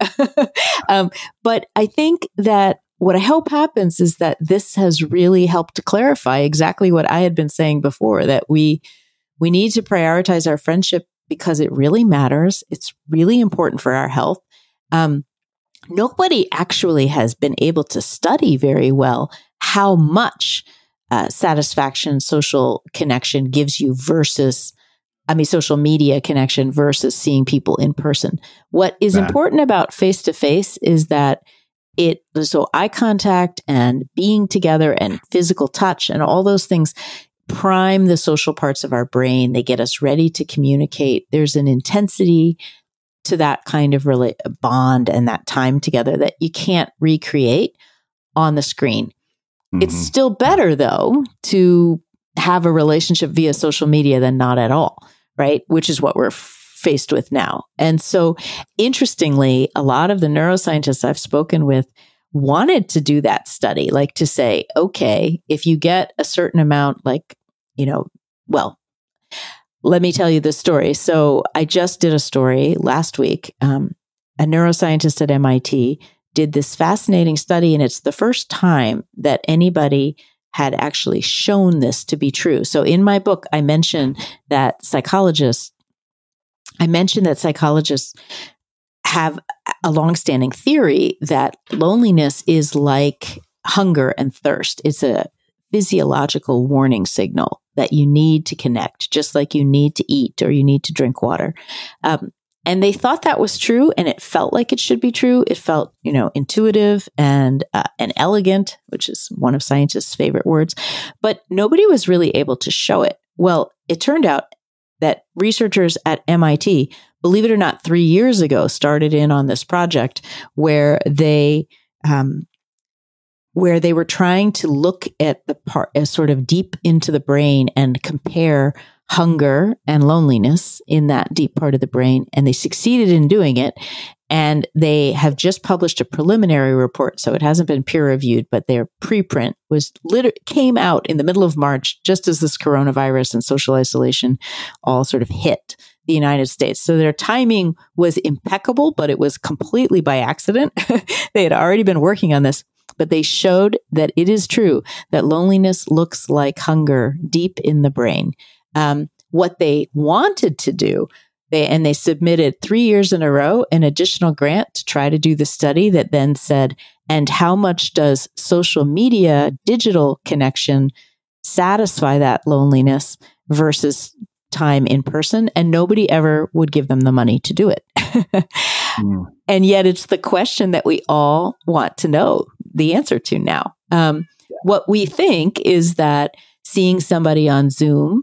um, but I think that what I hope happens is that this has really helped to clarify exactly what I had been saying before, that we we need to prioritize our friendship because it really matters. It's really important for our health. Um, nobody actually has been able to study very well how much uh, satisfaction social connection gives you versus, I mean, social media connection versus seeing people in person. What is Bad. important about face-to-face is that It so eye contact and being together and physical touch and all those things prime the social parts of our brain. They get us ready to communicate. There's an intensity to that kind of rela- bond and that time together that you can't recreate on the screen. Mm-hmm. It's still better, though, to have a relationship via social media than not at all, right? Which is what we're faced with now. And so interestingly, a lot of the neuroscientists I've spoken with wanted to do that study, like to say, okay, if you get a certain amount, like, you know, well, let me tell you the story. So I just did a story last week. Um, a neuroscientist at M I T did this fascinating study, and it's the first time that anybody had actually shown this to be true. So in my book, I mentioned that psychologists, I mentioned that psychologists have a longstanding theory that loneliness is like hunger and thirst. It's a physiological warning signal that you need to connect, just like you need to eat or you need to drink water. Um, and they thought that was true, and it felt like it should be true. It felt, you know, intuitive and uh, and elegant, which is one of scientists' favorite words. But nobody was really able to show it. Well, it turned out that researchers at M I T, believe it or not, three years ago, started in on this project where they um, where they were trying to look at the part as sort of deep into the brain and compare hunger and loneliness in that deep part of the brain. And they succeeded in doing it. And they have just published a preliminary report. So it hasn't been peer reviewed, but their preprint was liter- came out in the middle of March, just as this coronavirus and social isolation all sort of hit the United States. So their timing was impeccable, but it was completely by accident. They had already been working on this, but they showed that it is true that loneliness looks like hunger deep in the brain. Um, what they wanted to do, they and they submitted three years in a row an additional grant to try to do the study that then said, and how much does social media, digital connection satisfy that loneliness versus time in person? And nobody ever would give them the money to do it. mm. And yet it's the question that we all want to know the answer to now. Um, yeah. What we think is that seeing somebody on Zoom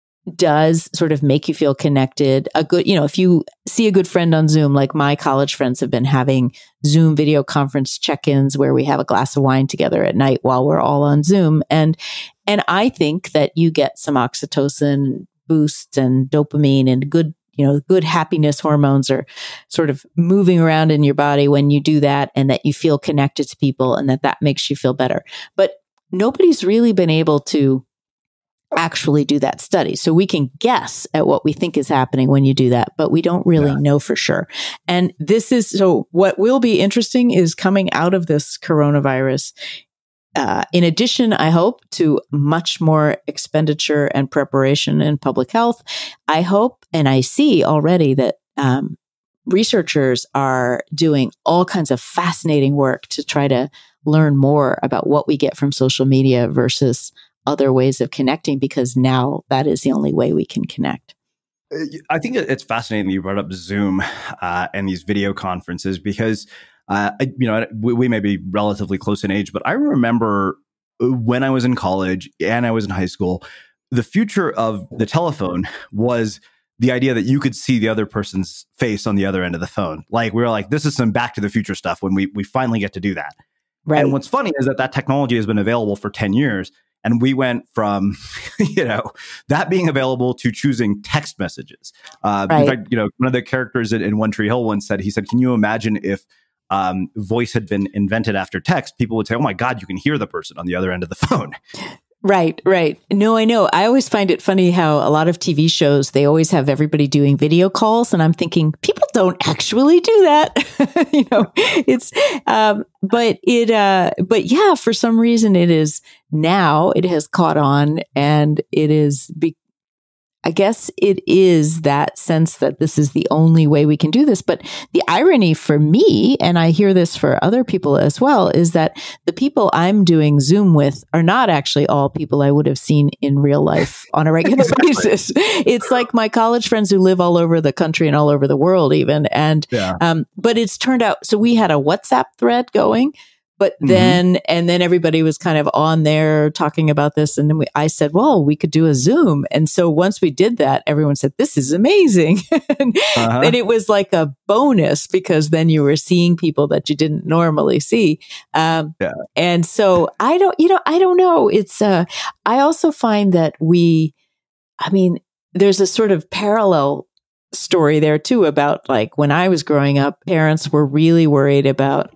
does sort of make you feel connected. A good, you know, if you see a good friend on Zoom, like my college friends have been having Zoom video conference check-ins where we have a glass of wine together at night while we're all on Zoom. And, and I think that you get some oxytocin boosts and dopamine and good, you know, good happiness hormones are sort of moving around in your body when you do that, and that you feel connected to people and that that makes you feel better. But nobody's really been able to actually do that study. So we can guess at what we think is happening when you do that, but we don't really yeah. know for sure. And this is, so what will be interesting is coming out of this coronavirus, uh, in addition, I hope, to much more expenditure and preparation in public health, I hope, and I see already that um, researchers are doing all kinds of fascinating work to try to learn more about what we get from social media versus other ways of connecting, because now that is the only way we can connect. I think it's fascinating that you brought up Zoom uh, and these video conferences, because uh, I, you know we, we may be relatively close in age, but I remember when I was in college and I was in high school, the future of the telephone was the idea that you could see the other person's face on the other end of the phone. Like we were like, this is some Back to the Future stuff when we we finally get to do that. Right. And what's funny is that that technology has been available for ten years. And we went from, you know, that being available to choosing text messages. Uh, right. In fact, you know, one of the characters in, in One Tree Hill once said, he said, can you imagine if um, voice had been invented after text? People would say, oh my God, you can hear the person on the other end of the phone. Right, right. No, I know. I always find it funny how a lot of T V shows, they always have everybody doing video calls. And I'm thinking, people don't actually do that. you know, it's, um, but it, uh, but yeah, for some reason it is now, it has caught on, and it is, be- I guess it is that sense that this is the only way we can do this. But the irony for me, and I hear this for other people as well, is that the people I'm doing Zoom with are not actually all people I would have seen in real life on a regular exactly. basis. It's like my college friends who live all over the country and all over the world even. And, yeah. um, but it's turned out, so we had a WhatsApp thread going, But then, mm-hmm. and then everybody was kind of on there talking about this. And then we, I said, well, we could do a Zoom. And so once we did that, everyone said, this is amazing. and, uh-huh. and it was like a bonus because then you were seeing people that you didn't normally see. Um, yeah. And so I don't, you know, I don't know. It's, uh, I also find that we, I mean, there's a sort of parallel story there too about like when I was growing up, parents were really worried about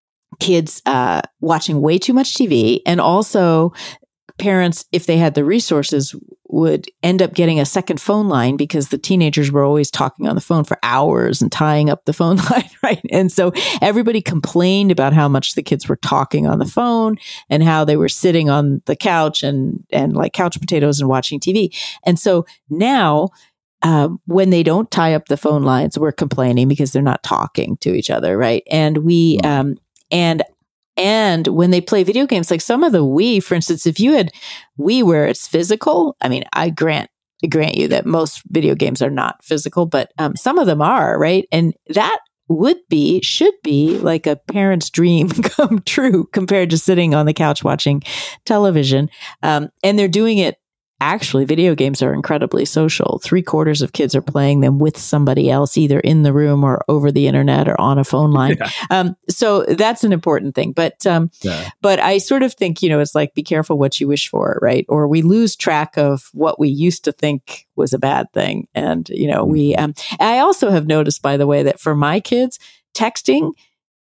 kids uh, watching way too much T V. And also parents, if they had the resources, would end up getting a second phone line because the teenagers were always talking on the phone for hours and tying up the phone line, right? And so everybody complained about how much the kids were talking on the phone and how they were sitting on the couch and, and like couch potatoes and watching T V. And so now, Um, when they don't tie up the phone lines, we're complaining because they're not talking to each other, right? And we, um, and and when they play video games, like some of the Wii, for instance, if you had Wii where it's physical, I mean, I grant I grant you that most video games are not physical, but um, some of them are, right? And that would be, should be like a parent's dream come true compared to sitting on the couch watching television. Um, and they're doing it. Actually, video games are incredibly social. Three quarters of kids are playing them with somebody else, either in the room or over the internet or on a phone line. Yeah. Um, so that's an important thing. But um, yeah. but I sort of think, you know, it's like, be careful what you wish for, right? Or we lose track of what we used to think was a bad thing. And, you know, we, um, I also have noticed, by the way, that for my kids, texting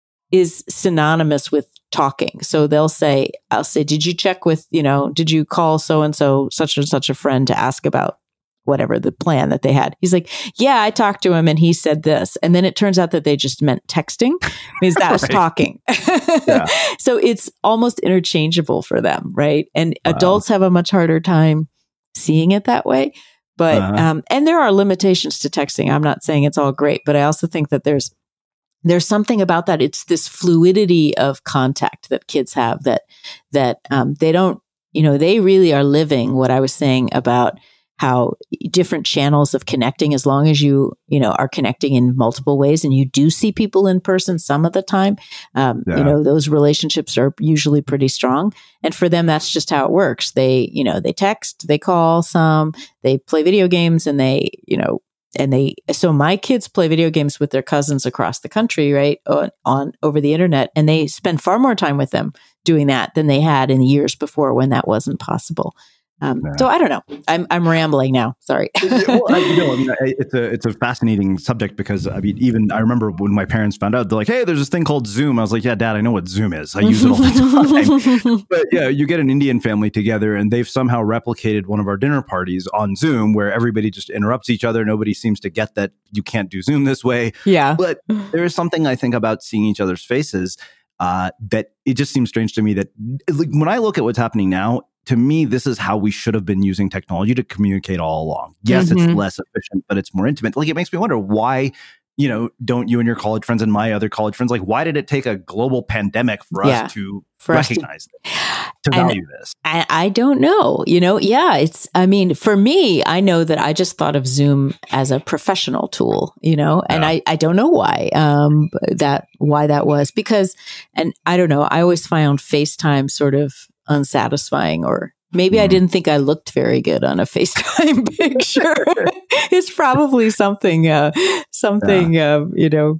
is synonymous with talking. So they'll say, I'll say, did you check with, you know, did you call so-and-so, such and such a friend to ask about whatever the plan that they had? He's like, yeah, I talked to him and he said this. And then it turns out that they just meant texting because that was talking. Yeah. So it's almost interchangeable for them, right? And wow. Adults have a much harder time seeing it that way. But, uh-huh. um, and there are limitations to texting. I'm not saying it's all great, but I also think that there's There's something about that. It's this fluidity of contact that kids have that, that um, they don't, you know, they really are living what I was saying about how different channels of connecting, as long as you, you know, are connecting in multiple ways and you do see people in person some of the time, um, yeah. you know, those relationships are usually pretty strong. And for them, that's just how it works. They, you know, they text, they call some, they play video games and they, you know, And they, so my kids play video games with their cousins across the country, right? On, on over the internet. And they spend far more time with them doing that than they had in the years before when that wasn't possible. Um, yeah. So I don't know. I'm I'm rambling now. Sorry. well, I, you know, I mean, I, it's a it's a fascinating subject because I mean, even I remember when my parents found out, they're like, "Hey, there's this thing called Zoom." I was like, "Yeah, Dad, I know what Zoom is. I use it all the time." But yeah, you get an Indian family together, and they've somehow replicated one of our dinner parties on Zoom, where everybody just interrupts each other. Nobody seems to get that you can't do Zoom this way. Yeah. But there is something I think about seeing each other's faces uh, that it just seems strange to me that like, when I look at what's happening now. To me, this is how we should have been using technology to communicate all along. Yes, mm-hmm. It's less efficient, but it's more intimate. Like, it makes me wonder why, you know, don't you and your college friends and my other college friends, like, why did it take a global pandemic for yeah, us to for recognize us to, this, to value this? I, I don't know. You know, yeah, it's, I mean, for me, I know that I just thought of Zoom as a professional tool, you know, and yeah. I, I don't know why, um, that, why that was because, and I don't know, I always found FaceTime sort of unsatisfying, or maybe mm. I didn't think I looked very good on a FaceTime picture. It's probably something, uh, something, yeah. uh, you know,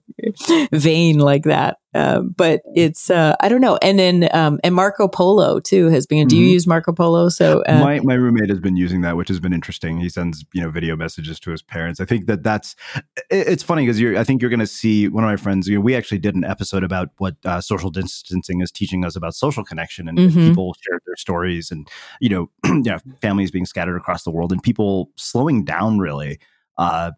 vain like that. Uh, but it's, uh, I don't know. And then, um, and Marco Polo too has been, mm-hmm. do you use Marco Polo? So, uh, my, my roommate has been using that, which has been interesting. He sends, you know, video messages to his parents. I think that that's, it, it's funny because you're, I think you're going to see one of my friends, you know, we actually did an episode about what uh, social distancing is teaching us about social connection, and, mm-hmm. and people shared their stories and, you know, you know, families being scattered across the world and people slowing down really. Uh,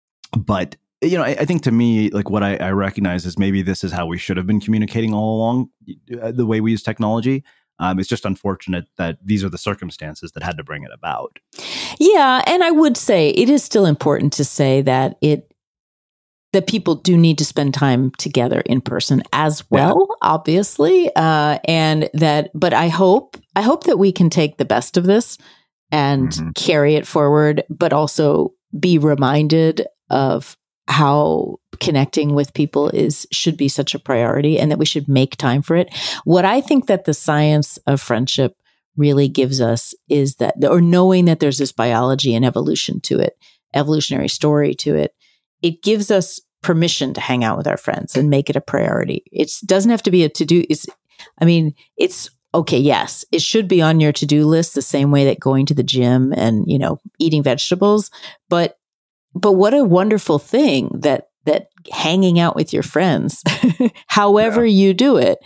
but you know, I, I think to me, like what I, I recognize is maybe this is how we should have been communicating all along, uh, the way we use technology. Um, it's just unfortunate that these are the circumstances that had to bring it about. Yeah. And I would say it is still important to say that it, that people do need to spend time together in person as well, yeah. obviously. Uh, and that, but I hope, I hope that we can take the best of this and mm-hmm. carry it forward, but also be reminded of how connecting with people is should be such a priority, and that we should make time for it. What I think that the science of friendship really gives us is that, or knowing that there's this biology and evolution to it, evolutionary story to it, it gives us permission to hang out with our friends and make it a priority. It doesn't have to be a to-do. It's, I mean, it's okay. Yes, it should be on your to-do list the same way that going to the gym and, you know, eating vegetables. But, but what a wonderful thing that, that hanging out with your friends, however yeah. you do it,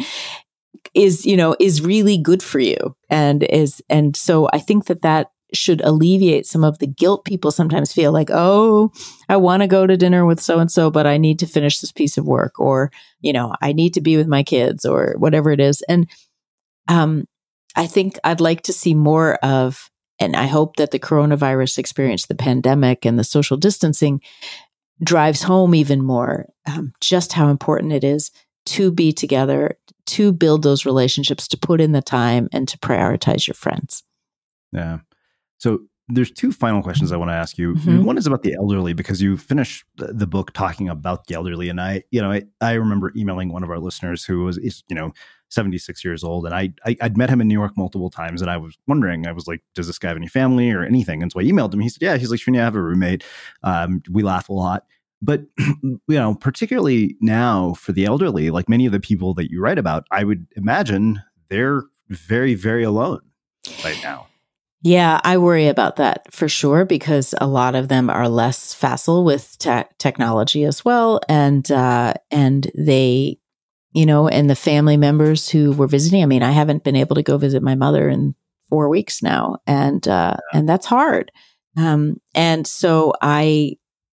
is, you know, is really good for you. And is, and so I think that that should alleviate some of the guilt people sometimes feel, like, oh, I want to go to dinner with so-and-so, but I need to finish this piece of work, or, you know, I need to be with my kids, or whatever it is. And um, I think I'd like to see more of, and I hope that the coronavirus experience, the pandemic and the social distancing drives home even more um, just how important it is to be together, to build those relationships, to put in the time, and to prioritize your friends. Yeah. So there's two final questions I want to ask you. Mm-hmm. One is about the elderly, because you finish the book talking about the elderly. And I, you know, I, I remember emailing one of our listeners who was, you know, seventy-six years old. And I, I, I'd met him in New York multiple times. And I was wondering, I was like, does this guy have any family or anything? And so I emailed him. He said, yeah. He's like, Srini, I have a roommate. Um, we laugh a lot. But, you know, particularly now for the elderly, like many of the people that you write about, I would imagine they're very, very alone right now. Yeah, I worry about that for sure, because a lot of them are less facile with te- technology as well. And, uh, and they, you know, and the family members who were visiting, I mean, I haven't been able to go visit my mother in four weeks now. And, uh, and that's hard. Um, and so I,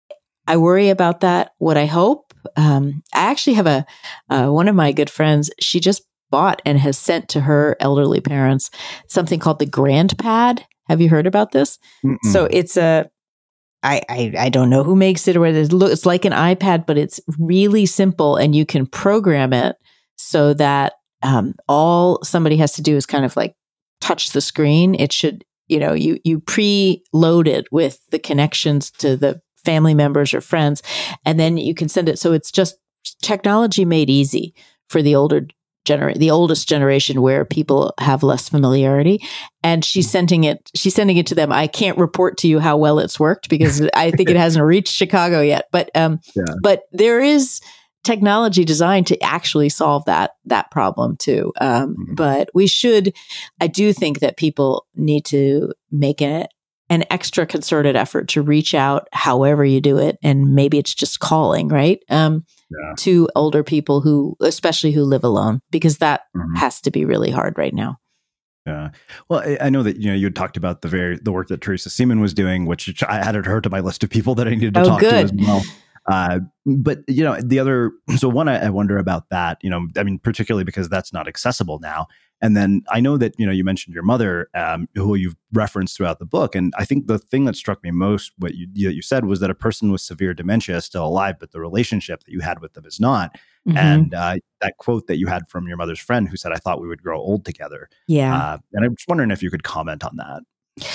I worry about that. What I hope, um, I actually have a, uh, one of my good friends, she just bought and has sent to her elderly parents something called the GrandPad. Have you heard about this? Mm-mm. So it's a, I, I I don't know who makes it or what it is. It's like an iPad, but it's really simple, and you can program it so that um, all somebody has to do is kind of like touch the screen. It should, you know, you you pre-load it with the connections to the family members or friends, and then you can send it. So it's just technology made easy for the older Gener- the oldest generation, where people have less familiarity. And she's sending it, she's sending it to them. I can't report to you how well it's worked, because I think it hasn't reached Chicago yet. But um, yeah. but there is technology designed to actually solve that that problem too. Um, mm-hmm. But we should, I do think that people need to make it an extra concerted effort to reach out, however you do it, and maybe it's just calling, right? Um, Yeah. to older people who, especially who live alone, because that mm-hmm. has to be really hard right now. Yeah. Well, I, I know that, you know, you had talked about the very, the work that Teresa Seaman was doing, which I added her to my list of people that I needed to oh, talk good. to as well. Uh, but, you know, the other, so one, I, I wonder about that, you know, I mean, particularly because that's not accessible now. And then I know that, you know, you mentioned your mother, um, who you've referenced throughout the book. And I think the thing that struck me most, what you, you said, was that a person with severe dementia is still alive, but the relationship that you had with them is not. Mm-hmm. And uh, that quote that you had from your mother's friend who said, I thought we would grow old together. Yeah. Uh, and I'm just wondering if you could comment on that.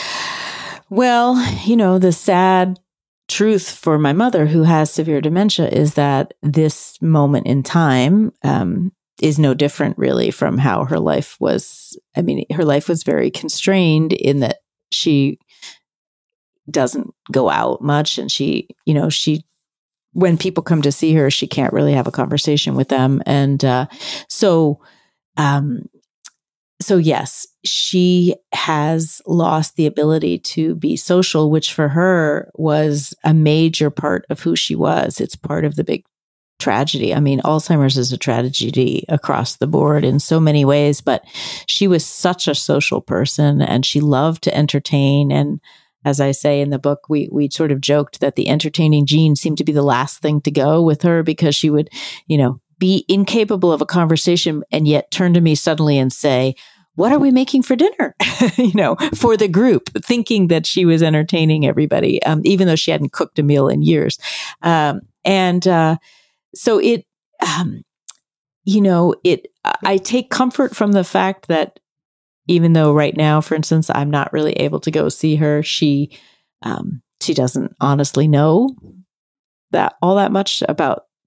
Well, you know, the sad truth for my mother, who has severe dementia, is that this moment in time, um, is no different really from how her life was. I mean, her life was very constrained in that she doesn't go out much. And she, you know, she, when people come to see her, she can't really have a conversation with them. And uh, so, um, so yes, she has lost the ability to be social, which for her was a major part of who she was. It's part of the big tragedy. I mean, Alzheimer's is a tragedy across the board in so many ways, but she was such a social person, and she loved to entertain. And as I say in the book, we we sort of joked that the entertaining gene seemed to be the last thing to go with her, because she would, you know, be incapable of a conversation and yet turn to me suddenly and say, what are we making for dinner? you know, for the group, thinking that she was entertaining everybody, um, even though she hadn't cooked a meal in years. Um, and, uh, So it, um, you know, it, I take comfort from the fact that even though right now, for instance, I'm not really able to go see her, she, um, she doesn't honestly know that all that much about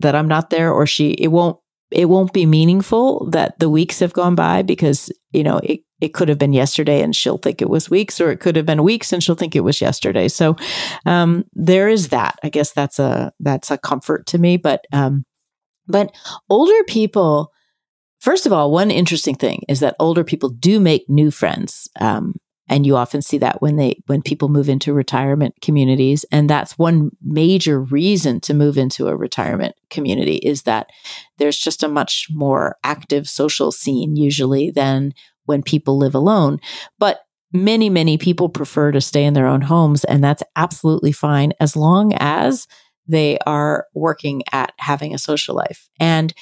that I'm not there, or she, it won't, it won't be meaningful that the weeks have gone by because, you know, it, it could have been yesterday and she'll think it was weeks, or it could have been weeks and she'll think it was yesterday. So, um, there is that. I guess that's a, that's a comfort to me. But, um, but older people, first of all, one interesting thing is that older people do make new friends. Um, and you often see that when they, when people move into retirement communities. And that's one major reason to move into a retirement community, is that there's just a much more active social scene usually than when people live alone. But many, many people prefer to stay in their own homes, and that's absolutely fine as long as they are working at having a social life. And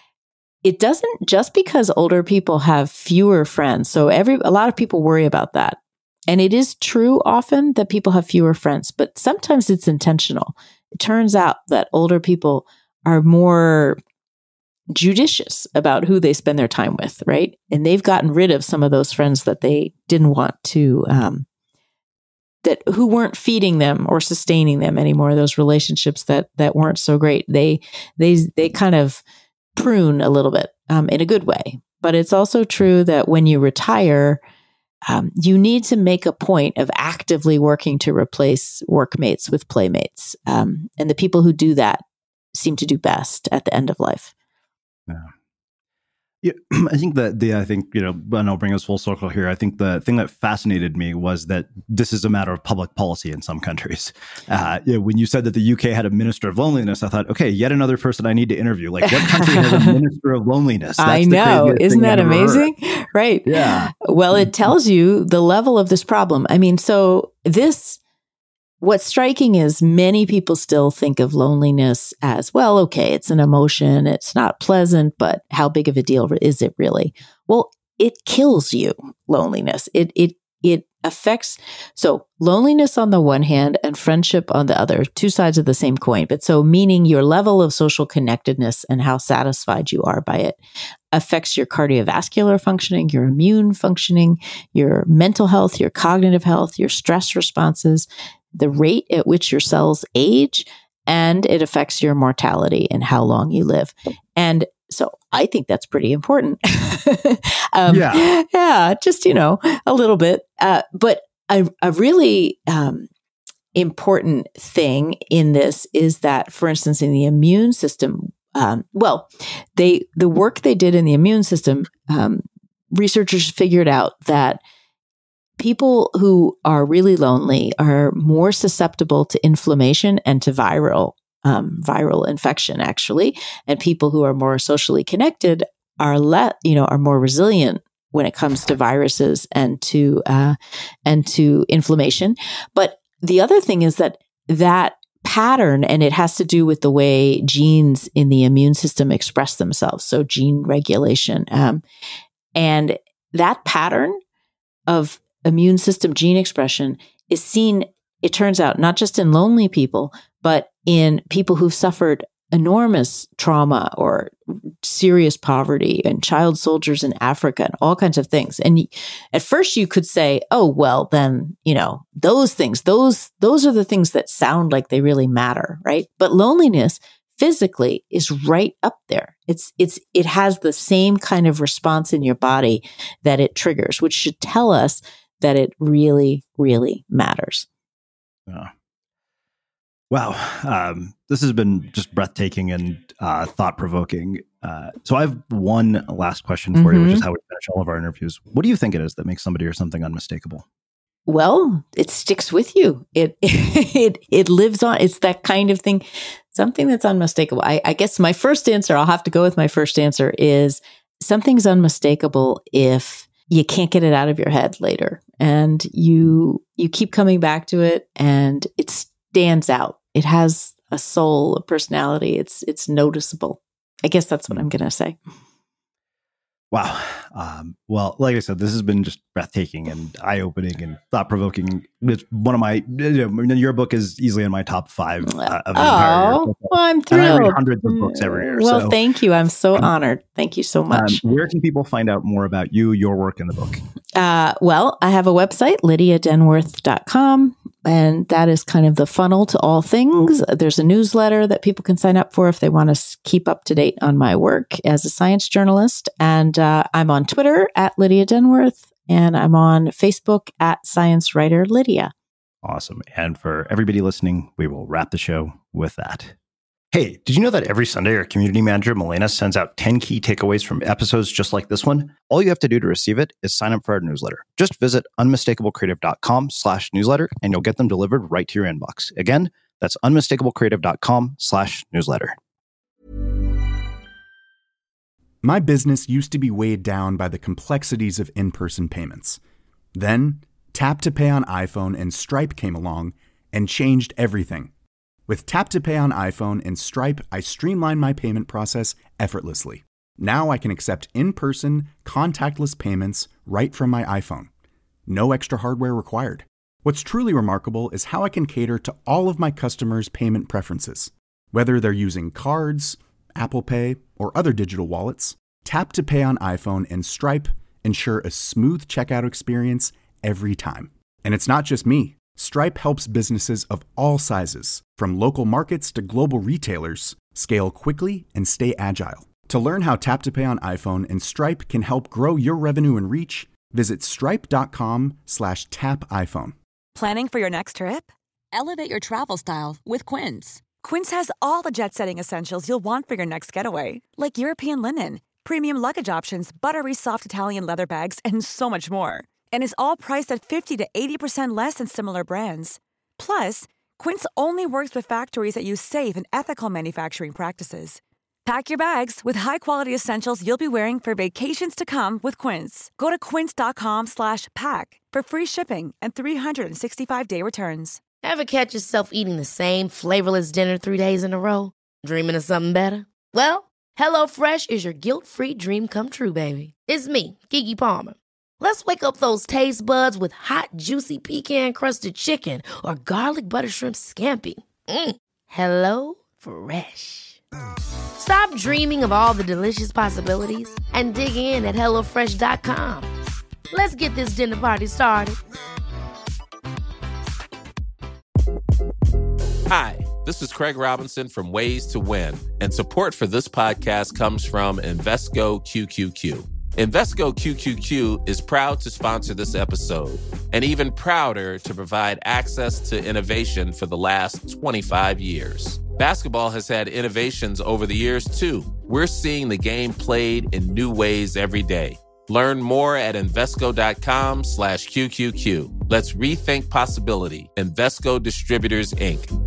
it doesn't, just because older people have fewer friends. So every, a lot of people worry about that. And it is true often that people have fewer friends, but sometimes it's intentional. It turns out that older people are more judicious about who they spend their time with, right? And they've gotten rid of some of those friends that they didn't want to, um, that who weren't feeding them or sustaining them anymore. Those relationships that that weren't so great. They they they kind of prune a little bit um, in a good way. But it's also true that when you retire, um, you need to make a point of actively working to replace workmates with playmates. Um, and the people who do that seem to do best at the end of life. Yeah. Yeah, I think that the, I think, you know, and I'll bring us full circle here. I think the thing that fascinated me was that this is a matter of public policy in some countries. Uh, you know, when you said that the U K had a minister of loneliness, I thought, okay, yet another person I need to interview. Like, what country has a minister of loneliness? That's I know. Isn't that amazing? Heard. Right. Yeah. Well, it tells you the level of this problem. I mean, so this, what's striking is many people still think of loneliness as, well, okay, it's an emotion. It's not pleasant, but how big of a deal is it really? Well, it kills you, loneliness. It, it, it affects, so loneliness on the one hand and friendship on the other, two sides of the same coin. But so meaning your level of social connectedness and how satisfied you are by it affects your cardiovascular functioning, your immune functioning, your mental health, your cognitive health, your stress responses, the rate at which your cells age, and it affects your mortality and how long you live. And so I think that's pretty important. um, yeah. Yeah, just, you know, a little bit. Uh, but a, a really um, important thing in this is that, for instance, in the immune system, um, well, they the work they did in the immune system, um, researchers figured out that people who are really lonely are more susceptible to inflammation and to viral um, viral infection, actually. And people who are more socially connected are let you know are more resilient when it comes to viruses and to uh, and to inflammation. But the other thing is that that pattern, and it has to do with the way genes in the immune system express themselves. So gene regulation, um, and that pattern of immune system gene expression is seen, it turns out, not just in lonely people, but in people who've suffered enormous trauma or serious poverty, and child soldiers in Africa and all kinds of things. And at first you could say, oh, well, then, you know, those things, those, those are the things that sound like they really matter, right? But loneliness physically is right up there. It's, it's, it has the same kind of response in your body that it triggers, which should tell us that it really, really matters. Yeah. Wow. Um, this has been just breathtaking and uh, thought-provoking. Uh, so I have one last question for mm-hmm. you, which is how we finish all of our interviews. What do you think it is that makes somebody or something unmistakable? Well, it sticks with you. It it it lives on. It's that kind of thing, something that's unmistakable. I, I guess my first answer, I'll have to go with my first answer, is something's unmistakable if you can't get it out of your head later, and you you keep coming back to it, and it stands out. It has a soul, a personality. It's it's noticeable. I guess that's what I'm going to say. Wow. Um, well, like I said, this has been just breathtaking and eye-opening and thought-provoking. It's one of my, you know, your book is easily in my top five uh, of the oh, entire year. Well, I'm thrilled. And I read hundreds of books every year. Well, so. Thank you. I'm so honored. Thank you so much. Um, where can people find out more about you, your work, in the book? Uh, well, I have a website, lydia denworth dot com. And that is kind of the funnel to all things. There's a newsletter that people can sign up for if they want to keep up to date on my work as a science journalist. And uh, I'm on Twitter at Lydia Denworth, and I'm on Facebook at Science Writer Lydia. Awesome. And for everybody listening, we will wrap the show with that. Hey, did you know that every Sunday our community manager, Milena, sends out ten key takeaways from episodes just like this one? All you have to do to receive it is sign up for our newsletter. Just visit unmistakablecreative.com slash newsletter and you'll get them delivered right to your inbox. Again, that's unmistakablecreative.com slash newsletter. My business used to be weighed down by the complexities of in-person payments. Then, Tap to Pay on iPhone and Stripe came along and changed everything. With Tap to Pay on iPhone and Stripe, I streamlined my payment process effortlessly. Now I can accept in-person, contactless payments right from my iPhone. No extra hardware required. What's truly remarkable is how I can cater to all of my customers' payment preferences. Whether they're using cards, Apple Pay, or other digital wallets, Tap to Pay on iPhone and Stripe ensure a smooth checkout experience every time. And it's not just me. Stripe helps businesses of all sizes, from local markets to global retailers, scale quickly and stay agile. To learn how Tap to Pay on iPhone and Stripe can help grow your revenue and reach, visit stripe.com slash tap iPhone. Planning for your next trip? Elevate your travel style with Quince. Quince has all the jet-setting essentials you'll want for your next getaway, like European linen, premium luggage options, buttery soft Italian leather bags, and so much more. And is all priced at fifty to eighty percent less than similar brands. Plus, Quince only works with factories that use safe and ethical manufacturing practices. Pack your bags with high-quality essentials you'll be wearing for vacations to come with Quince. Go to quince.com slash pack for free shipping and three sixty-five day returns. Ever catch yourself eating the same flavorless dinner three days in a row? Dreaming of something better? Well, HelloFresh is your guilt-free dream come true, baby. It's me, Keke Palmer. Let's wake up those taste buds with hot, juicy pecan-crusted chicken or garlic butter shrimp scampi. Mm. Hello Fresh. Stop dreaming of all the delicious possibilities and dig in at hello fresh dot com. Let's get this dinner party started. Hi, this is Craig Robinson from Ways to Win, and support for this podcast comes from Invesco Q Q Q. Invesco Q Q Q is proud to sponsor this episode and even prouder to provide access to innovation for the last twenty-five years. Basketball has had innovations over the years, too. We're seeing the game played in new ways every day. Learn more at Invesco.com slash QQQ. Let's rethink possibility. Invesco Distributors, Incorporated.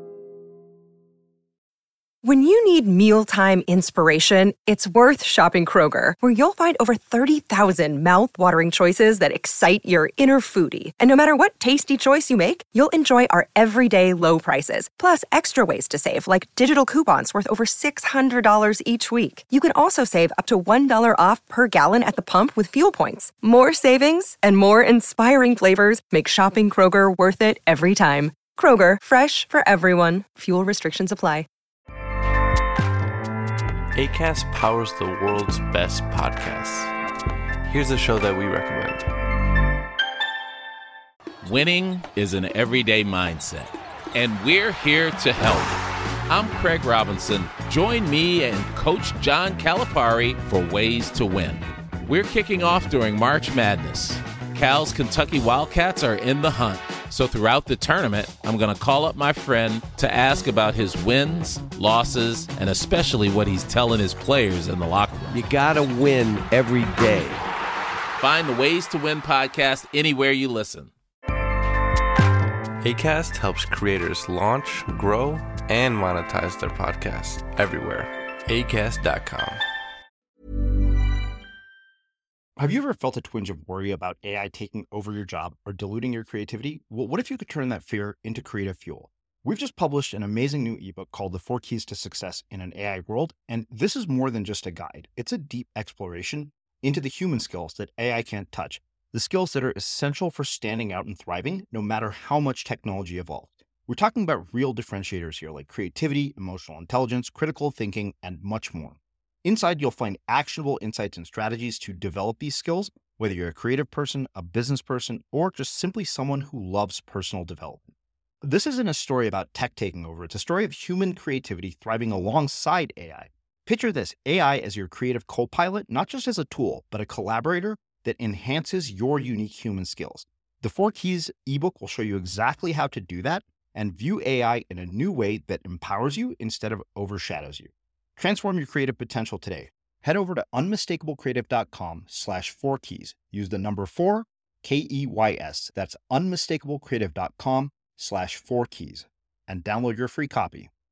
When you need mealtime inspiration, it's worth shopping Kroger, where you'll find over thirty thousand mouth-watering choices that excite your inner foodie. And no matter what tasty choice you make, you'll enjoy our everyday low prices, plus extra ways to save, like digital coupons worth over six hundred dollars each week. You can also save up to one dollar off per gallon at the pump with fuel points. More savings and more inspiring flavors make shopping Kroger worth it every time. Kroger, fresh for everyone. Fuel restrictions apply. Acast powers the world's best podcasts. Here's a show that we recommend. Winning is an everyday mindset, and we're here to help. I'm Craig Robinson. Join me and Coach John Calipari for Ways to Win. We're kicking off during March Madness. Cal's Kentucky Wildcats are in the hunt. So throughout the tournament, I'm going to call up my friend to ask about his wins, losses, and especially what he's telling his players in the locker room. You got to win every day. Find the Ways to Win podcast anywhere you listen. Acast helps creators launch, grow, and monetize their podcasts everywhere. acast dot com. Have you ever felt a twinge of worry about A I taking over your job or diluting your creativity? Well, what if you could turn that fear into creative fuel? We've just published an amazing new ebook called The Four Keys to Success in an A I World, and this is more than just a guide. It's a deep exploration into the human skills that A I can't touch, the skills that are essential for standing out and thriving, no matter how much technology evolved. We're talking about real differentiators here, like creativity, emotional intelligence, critical thinking, and much more. Inside, you'll find actionable insights and strategies to develop these skills, whether you're a creative person, a business person, or just simply someone who loves personal development. This isn't a story about tech taking over. It's a story of human creativity thriving alongside A I. Picture this, A I as your creative co-pilot, not just as a tool, but a collaborator that enhances your unique human skills. The Four Keys ebook will show you exactly how to do that and view A I in a new way that empowers you instead of overshadows you. Transform your creative potential today. Head over to unmistakablecreative.com slash four keys. Use the number four, K E Y S. That's unmistakablecreative.com slash four keys and download your free copy.